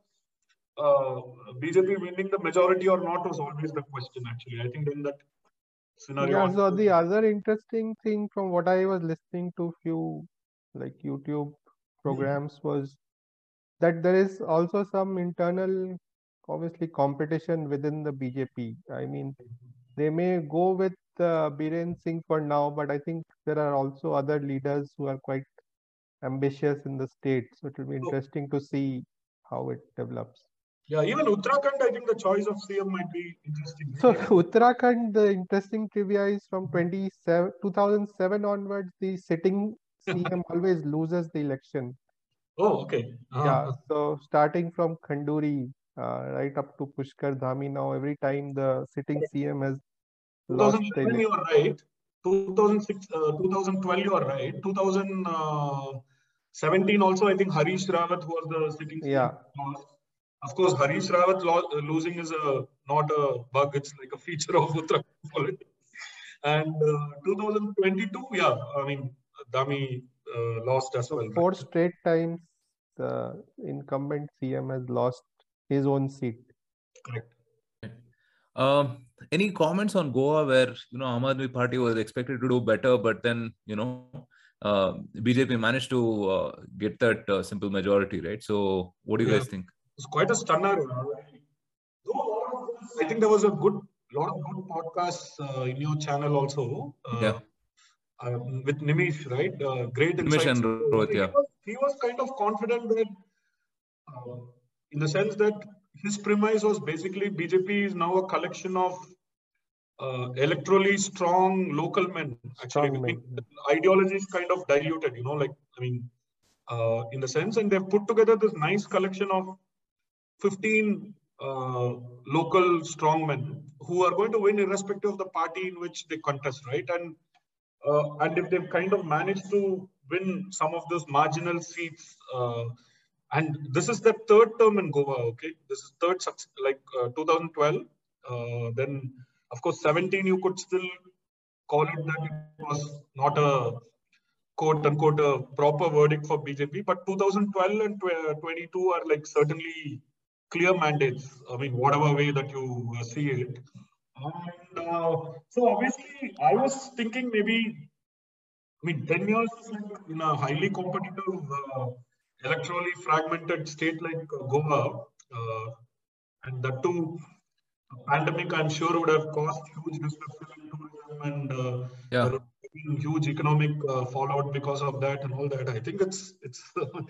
uh, B J P winning the majority or not was always the question, actually. I think then that scenario. Yeah, so the other interesting thing from what I was listening to few like YouTube programs mm-hmm. was that there is also some internal, obviously, competition within the B J P. I mean, they may go with uh, Biren Singh for now, but I think there are also other leaders who are quite ambitious in the state. So it will be interesting to see how it develops. Yeah, even Uttarakhand, I think the choice of C M might be interesting. So Uttarakhand, the interesting trivia is from twenty-seven, two thousand seven onwards, the sitting C M always loses the election. Oh, okay. Uh-huh. Yeah, so starting from Khanduri, uh, right up to Pushkar Dhami now, every time the sitting C M has lost the twenty eleven, election. you are right. two thousand six, uh, twenty twelve, you are right. twenty seventeen also, I think Harish Rawat was the sitting C M. Yeah. Of course, Harish Rawat lo- losing is a not a bug; it's like a feature of Uttarakhand politics. And uh, twenty twenty-two, yeah, I mean, Dhami uh, lost as So well. four Right? straight times the incumbent C M has lost his own seat. Correct. Um, any comments on Goa where, you know, Aam Aadmi Party was expected to do better, but then, you know, uh, B J P managed to uh, get that uh, simple majority, right? So what do you Yeah. guys think? It's quite a stunner. I think there was a good lot of good podcasts uh, in your channel also. Uh, Yeah. uh, with Nimish, right? Uh, great Nimish insights. and Rohit, he, yeah. was, he was kind of confident that, uh, in the sense that his premise was basically B J P is now a collection of uh, electorally strong local men. Actually, Strong men. the ideology is kind of diluted, you know, like, I mean, uh, in the sense, and they've put together this nice collection of fifteen uh, local strongmen who are going to win irrespective of the party in which they contest, right? And uh, and if they've kind of managed to win some of those marginal seats, uh, and this is the third term in Goa, okay? This is third, like uh, twenty twelve. Uh, then, of course, seventeen, you could still call it that it was not a quote unquote a proper verdict for B J P, but two thousand twelve and twenty-two are like certainly clear mandates. I mean, whatever way that you uh, see it. And uh, so obviously, I was thinking maybe, I mean, ten years in a highly competitive, uh, electorally fragmented state like uh, Goa, uh, and that too, pandemic, I'm sure would have caused huge disruption in tourism and uh, Yeah. there would have been huge economic uh, fallout because of that and all that. I think it's it's.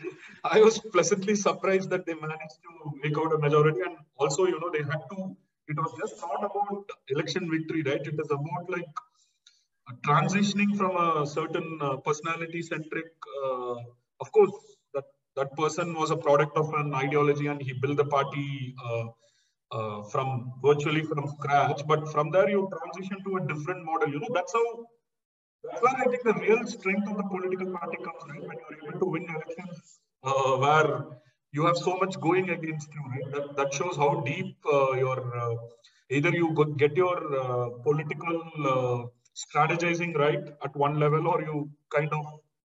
I was pleasantly surprised that they managed to make out a majority, and also, you know, they had to. It was just not about election victory, right? It is about like transitioning from a certain uh, personality centric. Uh, of course, that that person was a product of an ideology, and he built the party. Uh, Uh, from virtually from scratch, but from there you transition to a different model. You know, that's how, that's where I think the real strength of the political party comes, right? When you're able to win elections, uh, where you have so much going against you, right? That, that shows how deep uh, your, uh, either you go, get your uh, political uh, strategizing right at one level, or you kind of,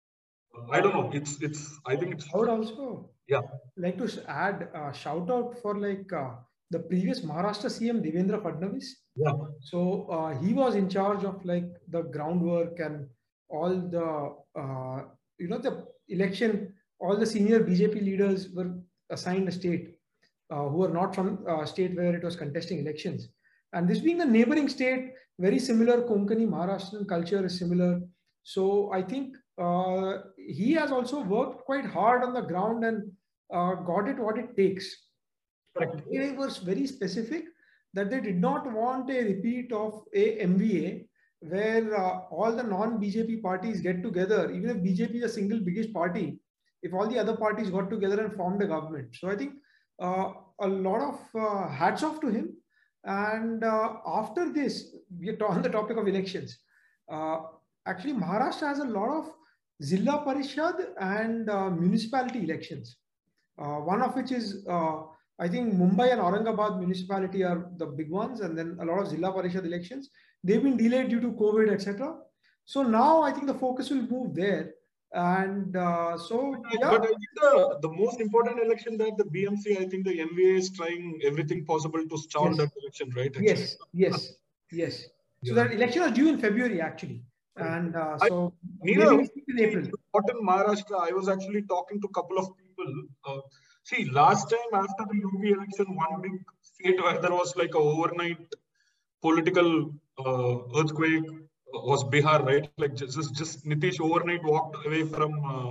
I don't know, it's, it's, I think it's, I would also yeah, like to add a shout out for like uh, the previous Maharashtra C M Devendra Fadnavis. yeah, So uh, he was in charge of like the groundwork and all the uh, you know the election. All the senior B J P leaders were assigned a state uh, who are not from a state where it was contesting elections. And this being a neighboring state, very similar Konkani Maharashtrian culture is similar. So I think uh, he has also worked quite hard on the ground and uh, got it what it takes. correct. They were very specific that they did not want a repeat of a M V A where uh, all the non-B J P parties get together. Even if B J P is the single biggest party, if all the other parties got together and formed a government. So I think uh, a lot of uh, hats off to him. And uh, after this, we are on the topic of elections. Uh, actually, Maharashtra has a lot of Zilla Parishad and uh, municipality elections. Uh, one of which is uh, I think Mumbai and Aurangabad municipality are the big ones, and then a lot of Zilla Parishad elections. They've been delayed due to COVID, et cetera. So now I think the focus will move there, and uh, so yeah. But I think the, the most important election that the B M C, I think the M V A is trying everything possible to stall Yes. that election, right? Actually. Yes, yes, yes. So Yeah. that election was due in February actually, and uh, I- so Neera, maybe in April. What in Maharashtra, I was actually talking to a couple of people. Uh, see, last time after the U P election, one big state where there was like a overnight political uh, earthquake was Bihar, right? Like just, just Nitish overnight walked away from uh,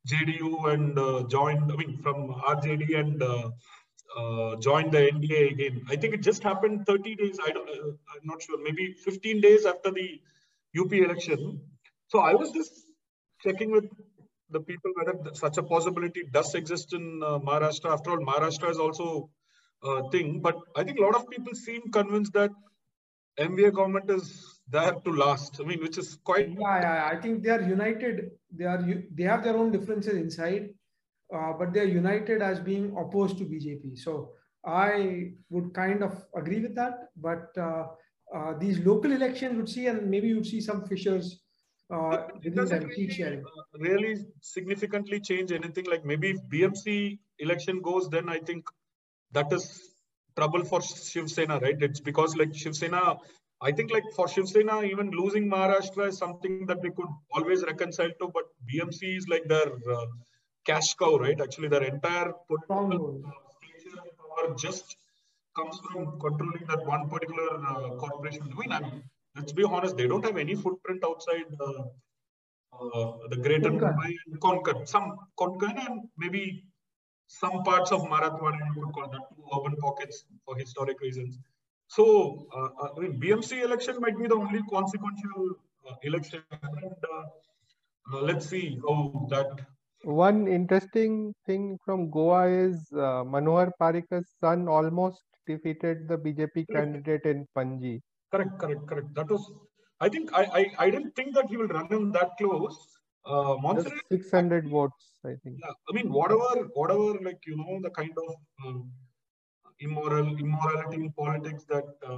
J D U and uh, joined, I mean, from R J D and uh, uh, joined the N D A again. I think it just happened thirty days, I don't, uh, I'm not sure, maybe fifteen days after the U P election. So I was just checking with the people whether such a possibility does exist in uh, Maharashtra. After all, Maharashtra is also a thing, but I think a lot of people seem convinced that M V A government is there to last. I mean, which is quite. Yeah, yeah, I think they are united. They are they have their own differences inside, uh, but they are united as being opposed to B J P. So I would kind of agree with that. But uh, uh, these local elections would see, and maybe you'd see some fissures uh, within them. Really, sharing. uh, really significantly change anything. Like maybe if B M C election goes, then I think that is trouble for Shiv Sena, right? It's because like Shiv Sena, I think like for Shiv Sena, even losing Maharashtra is something that they could always reconcile to, but B M C is like their uh, cash cow, right? Actually, their entire political power just comes from controlling that one particular uh, corporation. I mean, I'm, let's be honest, they don't have any footprint outside uh, uh, the greater Mumbai and Konkan. Some Konkan and maybe some parts of Marathwada, you could call that two urban pockets for historic reasons. So, uh, I mean, B M C election might be the only consequential uh, election. And, uh, uh, let's see how that. One interesting thing from Goa is uh, Manohar Parrikar's son almost defeated the B J P candidate in Panji. Correct, correct, correct. That was, I think, I, I, I didn't think that he will run him that close. Uh, Just six hundred votes, I think. Yeah, I mean, whatever, whatever, like, you know, the kind of um, immoral, immorality in politics that uh,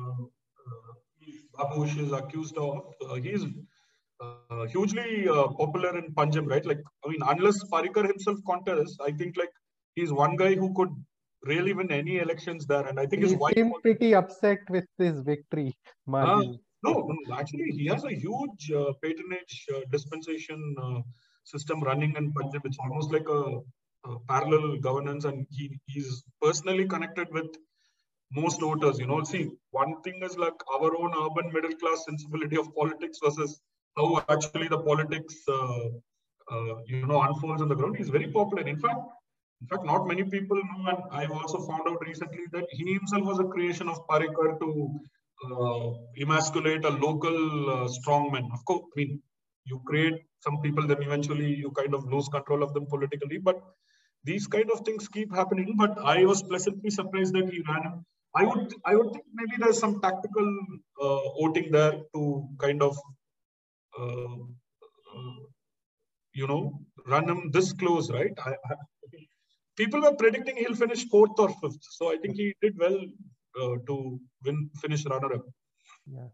uh, Babush is accused of, uh, he is uh, hugely uh, popular in Panjim, right? Like, I mean, unless Parrikar himself contests, I think, like, he's one guy who could really win any elections there. And I think he his wife seemed pretty upset with his victory margin. Uh, no, no, actually, he has a huge uh, patronage uh, dispensation uh, system running in Punjab. It's almost like a, a parallel governance, and he he's personally connected with most voters. You know, see, one thing is like our own urban middle class sensibility of politics versus how actually the politics, uh, uh, you know, unfolds on the ground. He's very popular. In fact, in fact, not many people know, and I've also found out recently that he himself was a creation of Parrikar to Uh, emasculate a local uh, strongman. Of course, I mean, you create some people, then eventually you kind of lose control of them politically. But these kind of things keep happening. But I was pleasantly surprised that he ran. I would, I would think maybe there's some tactical uh, voting there to kind of, uh, uh, you know, run him this close, right? I, I, people were predicting he'll finish fourth or fifth, so I think he did well. Uh, to win, finish runner-up. Yeah.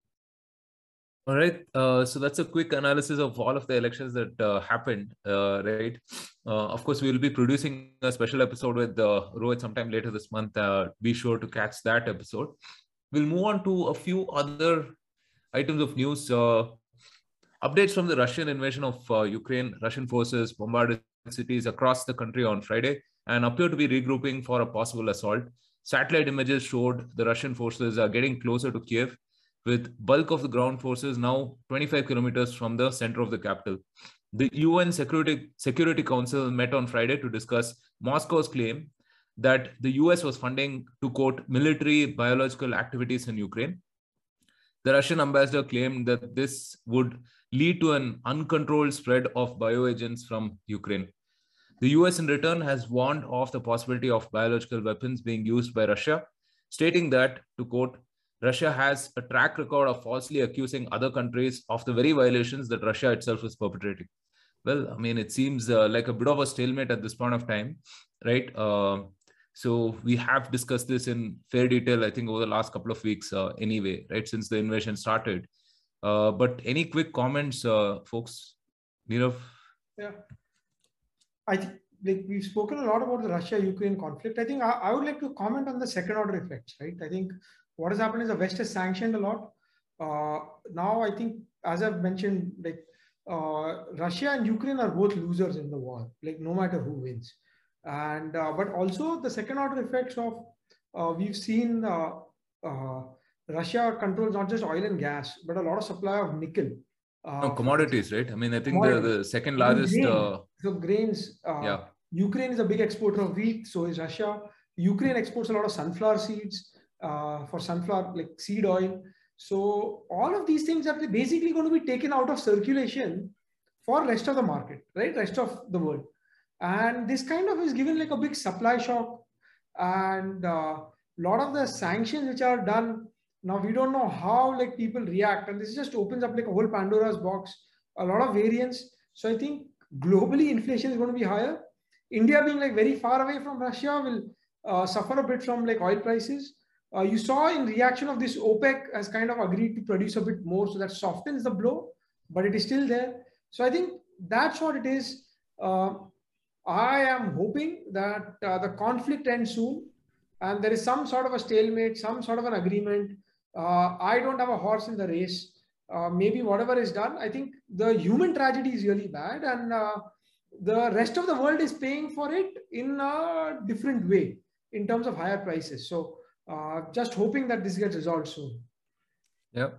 All right. Uh, so that's a quick analysis of all of the elections that uh, happened, uh, right? Uh, of course, we will be producing a special episode with uh, Rohit sometime later this month. Uh, be sure to catch that episode. We'll move on to a few other items of news. Uh, updates from the Russian invasion of uh, Ukraine. Russian forces bombarded cities across the country on Friday and appear to be regrouping for a possible assault. Satellite images showed the Russian forces are getting closer to Kiev, with bulk of the ground forces now twenty-five kilometers from the center of the capital. The U N Security, Security Council met on Friday to discuss Moscow's claim that the U S was funding, to quote, military biological activities in Ukraine. The Russian ambassador claimed that this would lead to an uncontrolled spread of bioagents from Ukraine. The U S in return has warned of the possibility of biological weapons being used by Russia, stating that, to quote, Russia has a track record of falsely accusing other countries of the very violations that Russia itself is perpetrating. Well, I mean, it seems uh, like a bit of a stalemate at this point of time, right? Uh, so we have discussed this in fair detail, I think, over the last couple of weeks uh, anyway, right, since the invasion started. Uh, but any quick comments, uh, folks? Nirav? Yeah. I think like we've spoken a lot about the Russia-Ukraine conflict. I think I, I would like to comment on the second order effects, right? I think what has happened is the West has sanctioned a lot. Uh, now, I think, as I've mentioned, like uh, Russia and Ukraine are both losers in the war, like no matter who wins. And uh, but also the second order effects of uh, we've seen uh, uh, Russia controls not just oil and gas, but a lot of supply of nickel. Uh, no, commodities, right? I mean, I think the, the second Even largest grain, uh, So grains, uh, Yeah. Ukraine is a big exporter of wheat, so is Russia. Ukraine exports a lot of sunflower seeds uh, for sunflower, like seed oil. So all of these things are basically going to be taken out of circulation for rest of the market, right? Rest of the world. And this kind of is given like a big supply shock. And a uh, lot of the sanctions which are done, now we don't know how like people react. And this just opens up like a whole Pandora's box, a lot of variance. So I think globally inflation is going to be higher. India being like very far away from Russia will uh, suffer a bit from like oil prices. Uh, you saw in reaction of this, OPEC has kind of agreed to produce a bit more, so that softens the blow, but it is still there. So I think that's what it is. Uh, I am hoping that uh, the conflict ends soon and there is some sort of a stalemate, some sort of an agreement. Uh, I don't have a horse in the race. Uh, maybe whatever is done, I think the human tragedy is really bad, and uh, the rest of the world is paying for it in a different way in terms of higher prices. So uh, just hoping that this gets resolved soon. Yeah.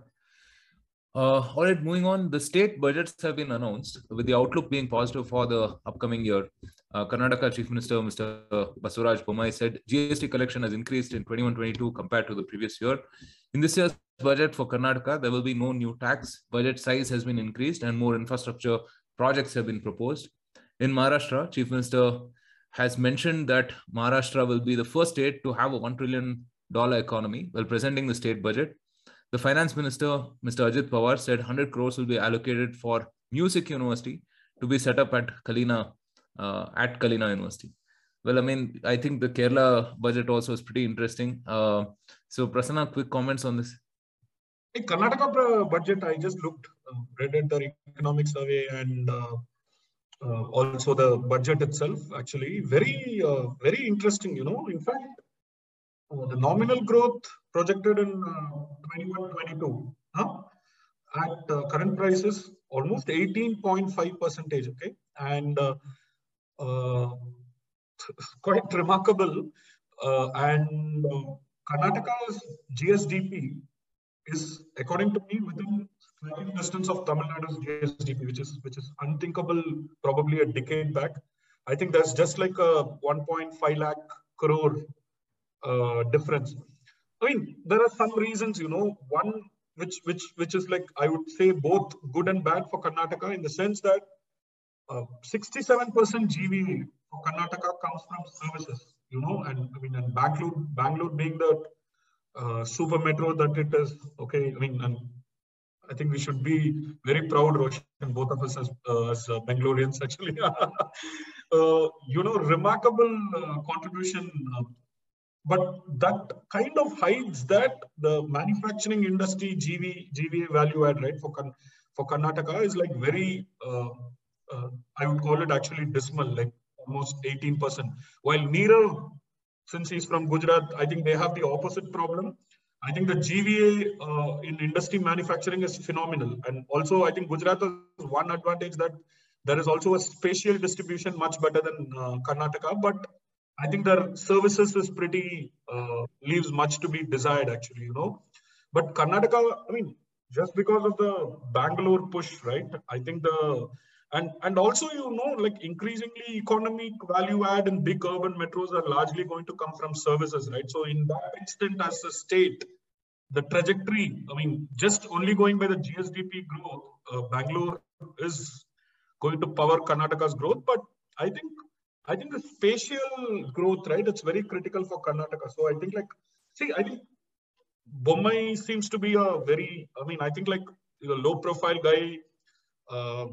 Uh, all right, moving on. The state budgets have been announced with the outlook being positive for the upcoming year. Uh, Karnataka Chief Minister Mister Basuraj Bommai said G S T collection has increased in twenty-one twenty-two compared to the previous year. In this year's budget for Karnataka, there will be no new tax. Budget size has been increased and more infrastructure projects have been proposed. In Maharashtra, Chief Minister has mentioned that Maharashtra will be the first state to have a one trillion dollars economy while presenting the state budget. The Finance Minister, Mister Ajit Pawar, said one hundred crores will be allocated for Music University to be set up at Kalina, uh, at Kalina University. Well, I mean, I think the Kerala budget also is pretty interesting. Uh, so, Prasanna, quick comments on this. Hey, Karnataka budget, I just looked, uh, read at the economic survey and uh, uh, also the budget itself, actually, very, uh, very interesting, you know. In fact, uh, the nominal growth projected in twenty-one twenty-two huh? at uh, current prices, almost eighteen point five percentage, okay? And uh, uh, quite remarkable. Uh, and uh, Karnataka's G S D P is, according to me, within striking distance of Tamil Nadu's G S D P, which is which is unthinkable probably a decade back. I think there's just like a one point five lakh crore uh, difference. I mean, there are some reasons, you know, one which which which is like, I would say, both good and bad for Karnataka, in the sense that uh, sixty-seven percent G V A for Karnataka comes from services, you know, and I mean, and Bangalore, Bangalore being the uh, super metro that it is, okay, I mean, and I think we should be very proud, Roshan, both of us as, uh, as uh, Bangaloreans, actually. uh, you know, remarkable uh, contribution. Uh, But that kind of hides that the manufacturing industry G V, G V A value add, right, for, for Karnataka is like very, uh, uh, I would call it actually dismal, like almost eighteen percent. While Nirav, since he's from Gujarat, I think they have the opposite problem. I think the G V A uh, in industry manufacturing is phenomenal. And also I think Gujarat has one advantage, that there is also a spatial distribution much better than uh, Karnataka, but I think their services is pretty, uh, leaves much to be desired, actually, you know. But Karnataka, I mean, just because of the Bangalore push, right? I think the, and, and also, you know, like increasingly economic value add in big urban metros are largely going to come from services, right? So in that extent, as a state, the trajectory, I mean, just only going by the G S D P growth, uh, Bangalore is going to power Karnataka's growth. But I think I think the spatial growth, right, it's very critical for Karnataka. So I think like, see, I think Bommai seems to be a very, I mean, I think like a low profile guy. Uh,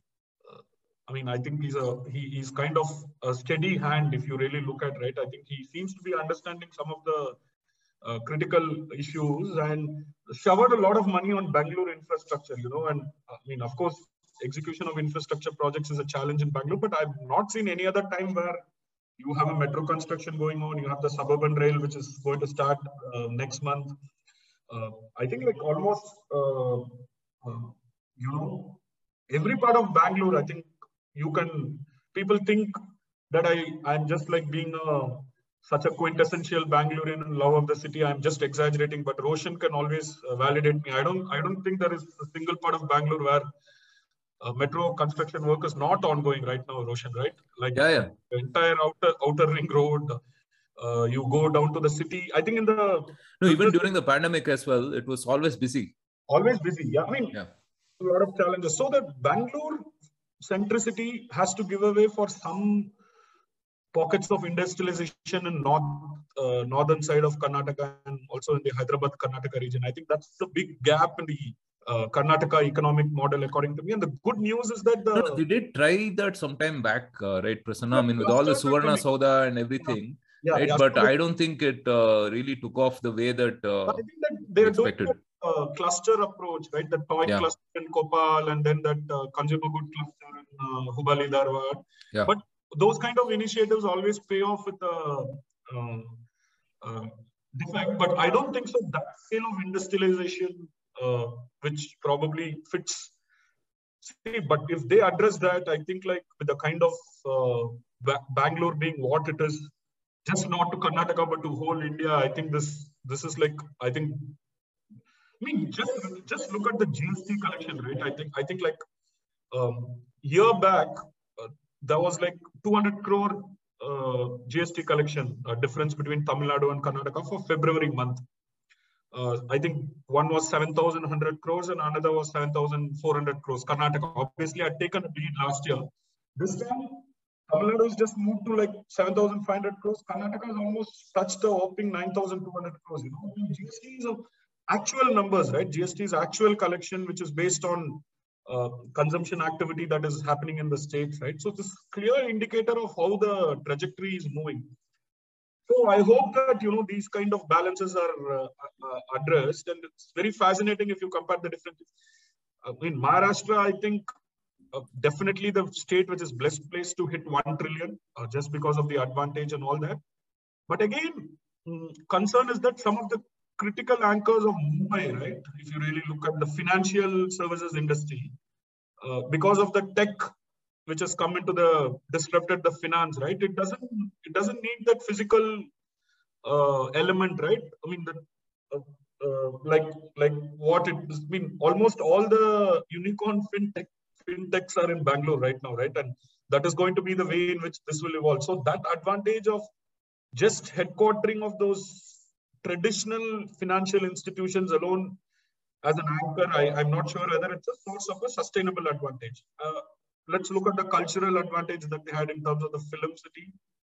I mean, I think he's a, he, he's kind of a steady hand if you really look at, right? I think he seems to be understanding some of the uh, critical issues and showered a lot of money on Bangalore infrastructure, you know, and I mean, of course, execution of infrastructure projects is a challenge in Bangalore, but I've not seen any other time where you have a metro construction going on, you have the suburban rail, which is going to start uh, next month. Uh, I think like almost, uh, uh, you know, every part of Bangalore, I think you can, people think that I, I'm just like being a, such a quintessential Bangalorean and love of the city. I'm just exaggerating, but Roshan can always uh, validate me. I don't, I don't think there is a single part of Bangalore where uh, metro construction work is not ongoing right now, Roshan, right? Like yeah, yeah. the entire outer outer ring road. Uh, you go down to the city. I think in the no, even during the pandemic as well, it was always busy. Always busy. Yeah, I mean, yeah. a lot of challenges. So that Bangalore centricity has to give away for some pockets of industrialization in north, uh, northern side of Karnataka and also in the Hyderabad Karnataka region. I think that's the big gap in the uh, Karnataka economic model, according to me. And the good news is that the no, they did try that sometime back, uh, right, Prasanna? Yeah, I mean, with all the Suvarna Sauda and everything, yeah, right? Yeah, but I don't think it uh, really took off the way that uh, I think that they're expected. Doing that, uh, cluster approach, right? The toy yeah. cluster in Kopal and then that uh, consumer good cluster in uh, Hubali Dharwad. Yeah. But those kind of initiatives always pay off with a uh, uh, defect. But I don't think so. That scale of industrialization, uh, which probably fits. See, but if they address that, I think like with the kind of uh, ba Bangalore being what it is, just not to Karnataka but to whole India, I think this this is like I think. I mean, just just look at the G S T collection rate. I think I think like um, year back uh, there was like two hundred crore uh, G S T collection uh, difference between Tamil Nadu and Karnataka for February month. Uh, I think one was seven thousand one hundred crores and another was seven thousand four hundred crores. Karnataka obviously had taken a lead last year. This time Tamil Nadu has just moved to like seven thousand five hundred crores. Karnataka has almost touched the whopping nine thousand two hundred crores. You know, G S T is a actual numbers, right? G S T is actual collection, which is based on uh, consumption activity that is happening in the states, right? So this clear indicator of how the trajectory is moving. So I hope that, you know, these kind of balances are uh, uh, addressed, and it's very fascinating if you compare the differences. Uh, in Maharashtra, I think uh, definitely the state which is best placed to hit one trillion uh, just because of the advantage and all that. But again, mm, concern is that some of the critical anchors of Mumbai, right? If you really look at the financial services industry, uh, because of the tech which has come into the disrupted the finance, right? It doesn't it doesn't need that physical uh, element, right? I mean, the, uh, uh, like like what it has been. Almost all the unicorn fintech fintechs are in Bangalore right now, right? And that is going to be the way in which this will evolve. So that advantage of just headquartering of those traditional financial institutions alone as an anchor, I, I'm not sure whether it's a source of a sustainable advantage. Uh, let's look at the cultural advantage that they had in terms of the film city.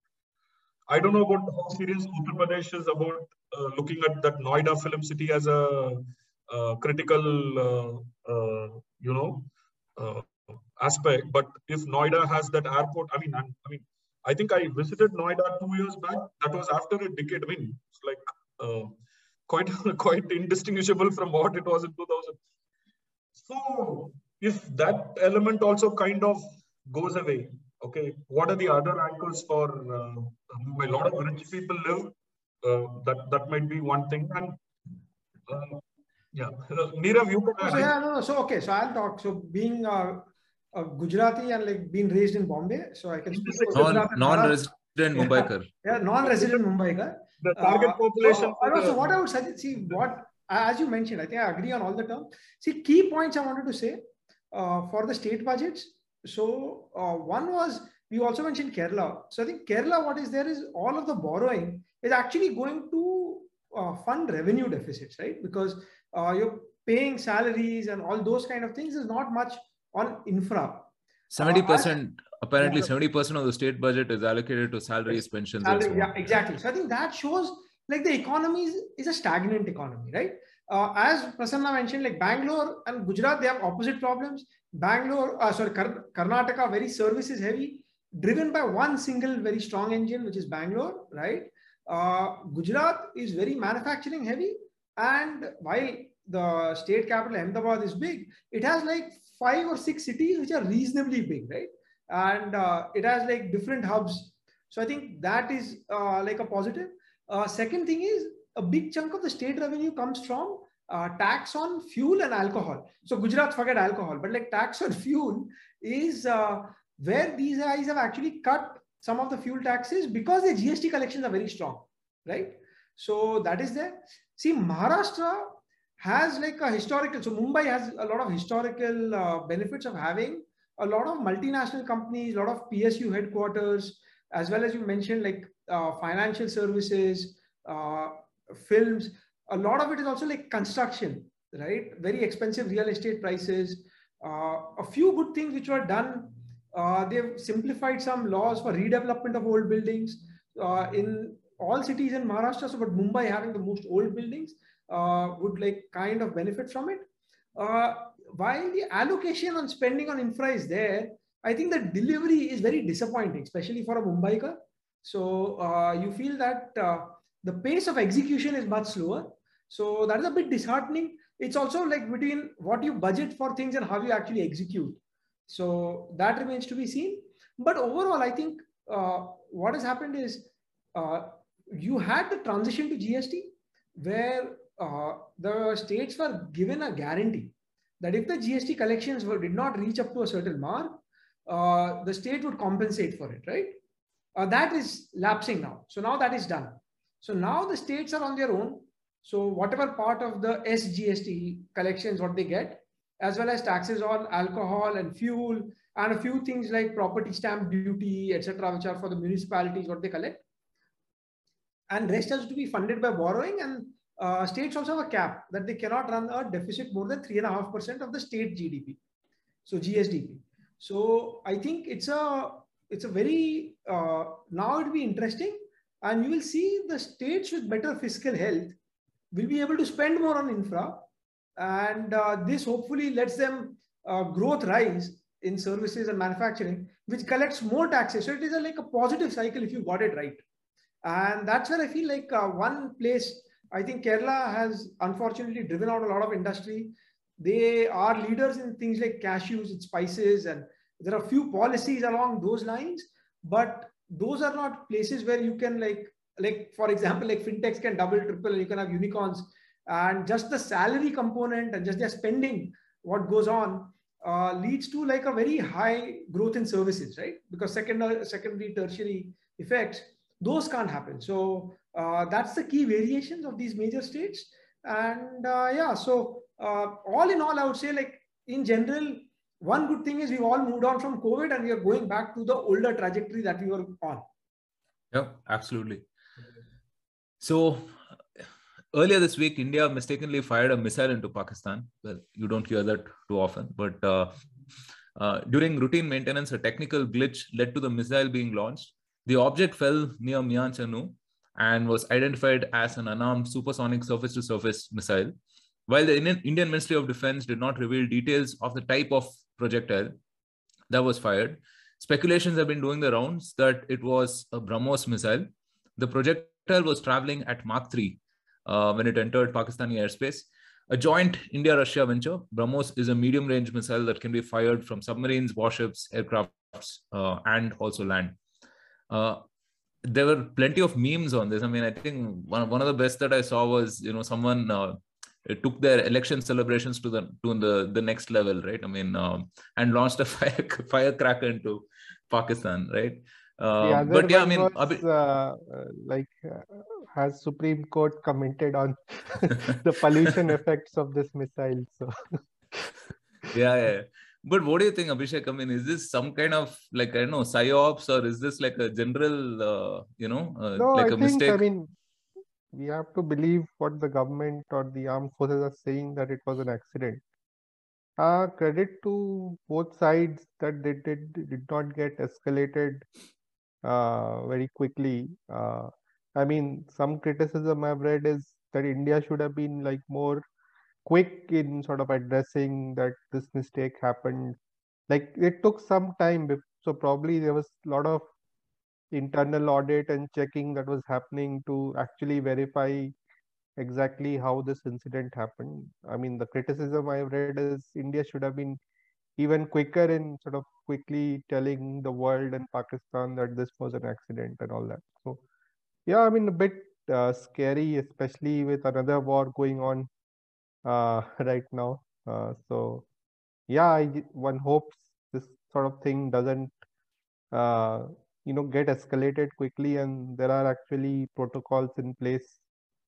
I don't know about how serious Uttar Pradesh is about uh, looking at that Noida film city as a uh, critical, uh, uh, you know, uh, aspect. But if Noida has that airport, I mean, I, I mean, I think I visited Noida two years back. That was after a decade. I mean, it's like Uh, quite quite indistinguishable from what it was in two thousand. So if that element also kind of goes away, okay, what are the other anchors for uh, a lot of rich people live? Uh, that that might be one thing. And uh, yeah, uh, Nirav, you can. So, yeah, no, no. So okay, so I'll talk. So being uh, a Gujarati and like being raised in Bombay, so I can speak non non-resident Mumbaikar. Yeah, non-resident Mumbaikar. The target uh, population. So, uh, so what I would suggest, see, what, as you mentioned, I think I agree on all the terms. See, key points I wanted to say uh, for the state budgets. So uh, one was, we also mentioned Kerala. So I think Kerala, what is there is all of the borrowing is actually going to uh, fund revenue deficits, right? Because uh, you're paying salaries and all those kind of things is not much on infra. seventy percent. Uh, Apparently, seventy percent of the state budget is allocated to salaries, pensions. Salary, yeah, exactly. So I think that shows like the economy is, is a stagnant economy, right? Uh, as Prasanna mentioned, like Bangalore and Gujarat, they have opposite problems. Bangalore, uh, sorry, Kar Karnataka, very services heavy, driven by one single very strong engine, which is Bangalore, right? Uh, Gujarat is very manufacturing heavy. And while the state capital, Ahmedabad, is big, it has like five or six cities which are reasonably big, right? And uh, it has like different hubs. So I think that is uh, like a positive. Uh, second thing is a big chunk of the state revenue comes from uh, tax on fuel and alcohol. So Gujarat, forget alcohol, but like tax on fuel is uh, where these guys have actually cut some of the fuel taxes because the G S T collections are very strong, right? So that is there. See, Maharashtra, has like a historical, so Mumbai has a lot of historical uh, benefits of having a lot of multinational companies, a lot of P S U headquarters, as well as you mentioned, like uh, financial services, uh, films. A lot of it is also like construction, right? Very expensive real estate prices. Uh, a few good things which were done. Uh, they've simplified some laws for redevelopment of old buildings uh, in all cities in Maharashtra. So, but Mumbai having the most old buildings uh, would like kind of benefit from it. Uh, while the allocation on spending on infra is there, I think the delivery is very disappointing, especially for a Mumbaiker. So uh, you feel that uh, the pace of execution is much slower. So that is a bit disheartening. It's also like between what you budget for things and how you actually execute. So that remains to be seen. But overall, I think uh, what has happened is uh, you had the transition to G S T where uh, the states were given a guarantee that if the G S T collections were, did not reach up to a certain mark, uh, the state would compensate for it, right? Uh, that is lapsing now. So now that is done. So now the states are on their own. So whatever part of the S G S T collections, what they get, as well as taxes on alcohol and fuel, and a few things like property stamp duty, et cetera, which are for the municipalities, what they collect. And rest has to be funded by borrowing, and uh, states also have a cap that they cannot run a deficit more than three and a half percent of the state G D P, so G S D P. So I think it's a it's a very uh, now it will be interesting, and you will see the states with better fiscal health will be able to spend more on infra, and uh, this hopefully lets them uh, growth rise in services and manufacturing, which collects more taxes. So it is a, like a positive cycle if you got it right. And that's where I feel like uh, one place, I think Kerala has unfortunately driven out a lot of industry. They are leaders in things like cashews and spices, and there are a few policies along those lines, but those are not places where you can like, like for example, like fintechs can double, triple, and you can have unicorns, and just the salary component and just their spending, what goes on, uh, leads to like a very high growth in services, right? Because secondary, secondary, tertiary effects, those can't happen. So uh, that's the key variations of these major states. And uh, yeah, so uh, all in all, I would say like in general, one good thing is we've all moved on from COVID and we are going back to the older trajectory that we were on. Yeah, absolutely. So earlier this week, India mistakenly fired a missile into Pakistan. Well, you don't hear that too often, but uh, uh, during routine maintenance, a technical glitch led to the missile being launched. The object fell near Mian Chanu and was identified as an unarmed supersonic surface-to-surface missile. While the Indian Ministry of Defense did not reveal details of the type of projectile that was fired, speculations have been doing the rounds that it was a BrahMos missile. The projectile was traveling at Mach three uh, when it entered Pakistani airspace. A joint India-Russia venture, BrahMos is a medium-range missile that can be fired from submarines, warships, aircrafts, uh, and also land. Uh, there were plenty of memes on this. I mean, I think one, one of the best that I saw was, you know, someone uh, took their election celebrations to the to the, the next level, right? I mean, um, and launched a fire, firecracker into Pakistan, right? Uh, but yeah, I mean, was, uh, like, uh, has Supreme Court commented on the pollution effects of this missile? So, yeah, yeah. But what do you think, Abhishek? I mean, is this some kind of like, I don't know, psyops, or is this like a general, uh, you know, uh, no, like I a think, mistake? I mean, we have to believe what the government or the armed forces are saying, that it was an accident. Uh, credit to both sides that they did, did not get escalated uh, very quickly. Uh, I mean, some criticism I've read is that India should have been like more quick in sort of addressing that this mistake happened. Like it took some time, so probably there was a lot of internal audit and checking that was happening to actually verify exactly how this incident happened. I mean, the criticism I've read is India should have been even quicker in sort of quickly telling the world and Pakistan that this was an accident and all that. So, yeah, I mean, a bit uh, scary, especially with another war going on uh, right now. Uh, so, yeah, I, one hopes this sort of thing doesn't, uh, you know, get escalated quickly, and there are actually protocols in place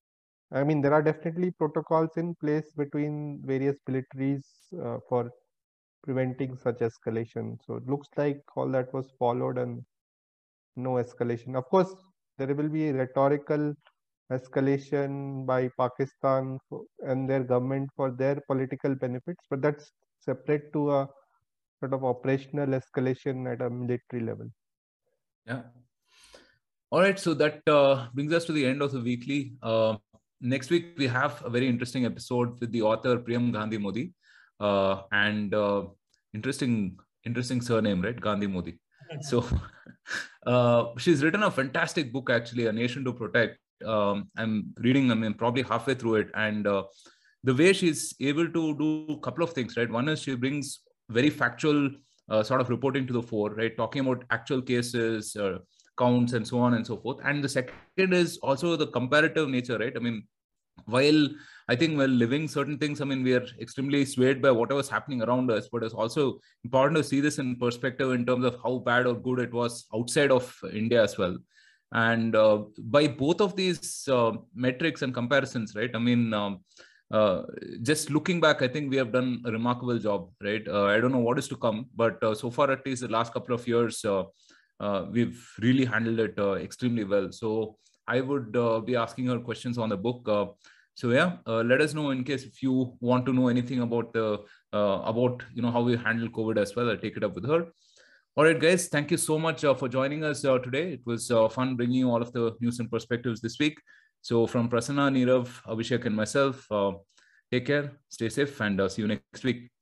I mean, there are definitely protocols in place between various militaries uh, for preventing such escalation. So it looks like all that was followed and no escalation. Of course, there will be rhetorical escalation by Pakistan for, and their government for their political benefits, but that's separate to a sort of operational escalation at a military level. Yeah. All right. So that uh, brings us to the end of the weekly. Uh, next week, we have a very interesting episode with the author Priyam Gandhi Modi. Uh, and uh, interesting, interesting surname, right? Gandhi Modi. So uh, she's written a fantastic book, actually, A Nation to Protect. Um, I'm reading, I mean, probably halfway through it. And uh, the way she's able to do a couple of things, right? One is she brings very factual uh, sort of reporting to the fore, right? Talking about actual cases, uh, counts, and so on and so forth. And the second is also the comparative nature, right? I mean, while I think while living certain things, I mean, we are extremely swayed by whatever's happening around us, but it's also important to see this in perspective in terms of how bad or good it was outside of India as well. And uh, by both of these uh, metrics and comparisons, right? I mean, um, uh, just looking back, I think we have done a remarkable job, right? Uh, I don't know what is to come, but uh, so far, at least the last couple of years, uh, uh, we've really handled it uh, extremely well. So I would uh, be asking her questions on the book. Uh, so yeah, uh, let us know in case if you want to know anything about the uh, about you know how we handle COVID as well. I'll take it up with her. All right, guys, thank you so much uh, for joining us uh, today. It was uh, fun bringing you all of the news and perspectives this week. So from Prasanna, Nirav, Abhishek, and myself, uh, take care, stay safe, and uh, see you next week.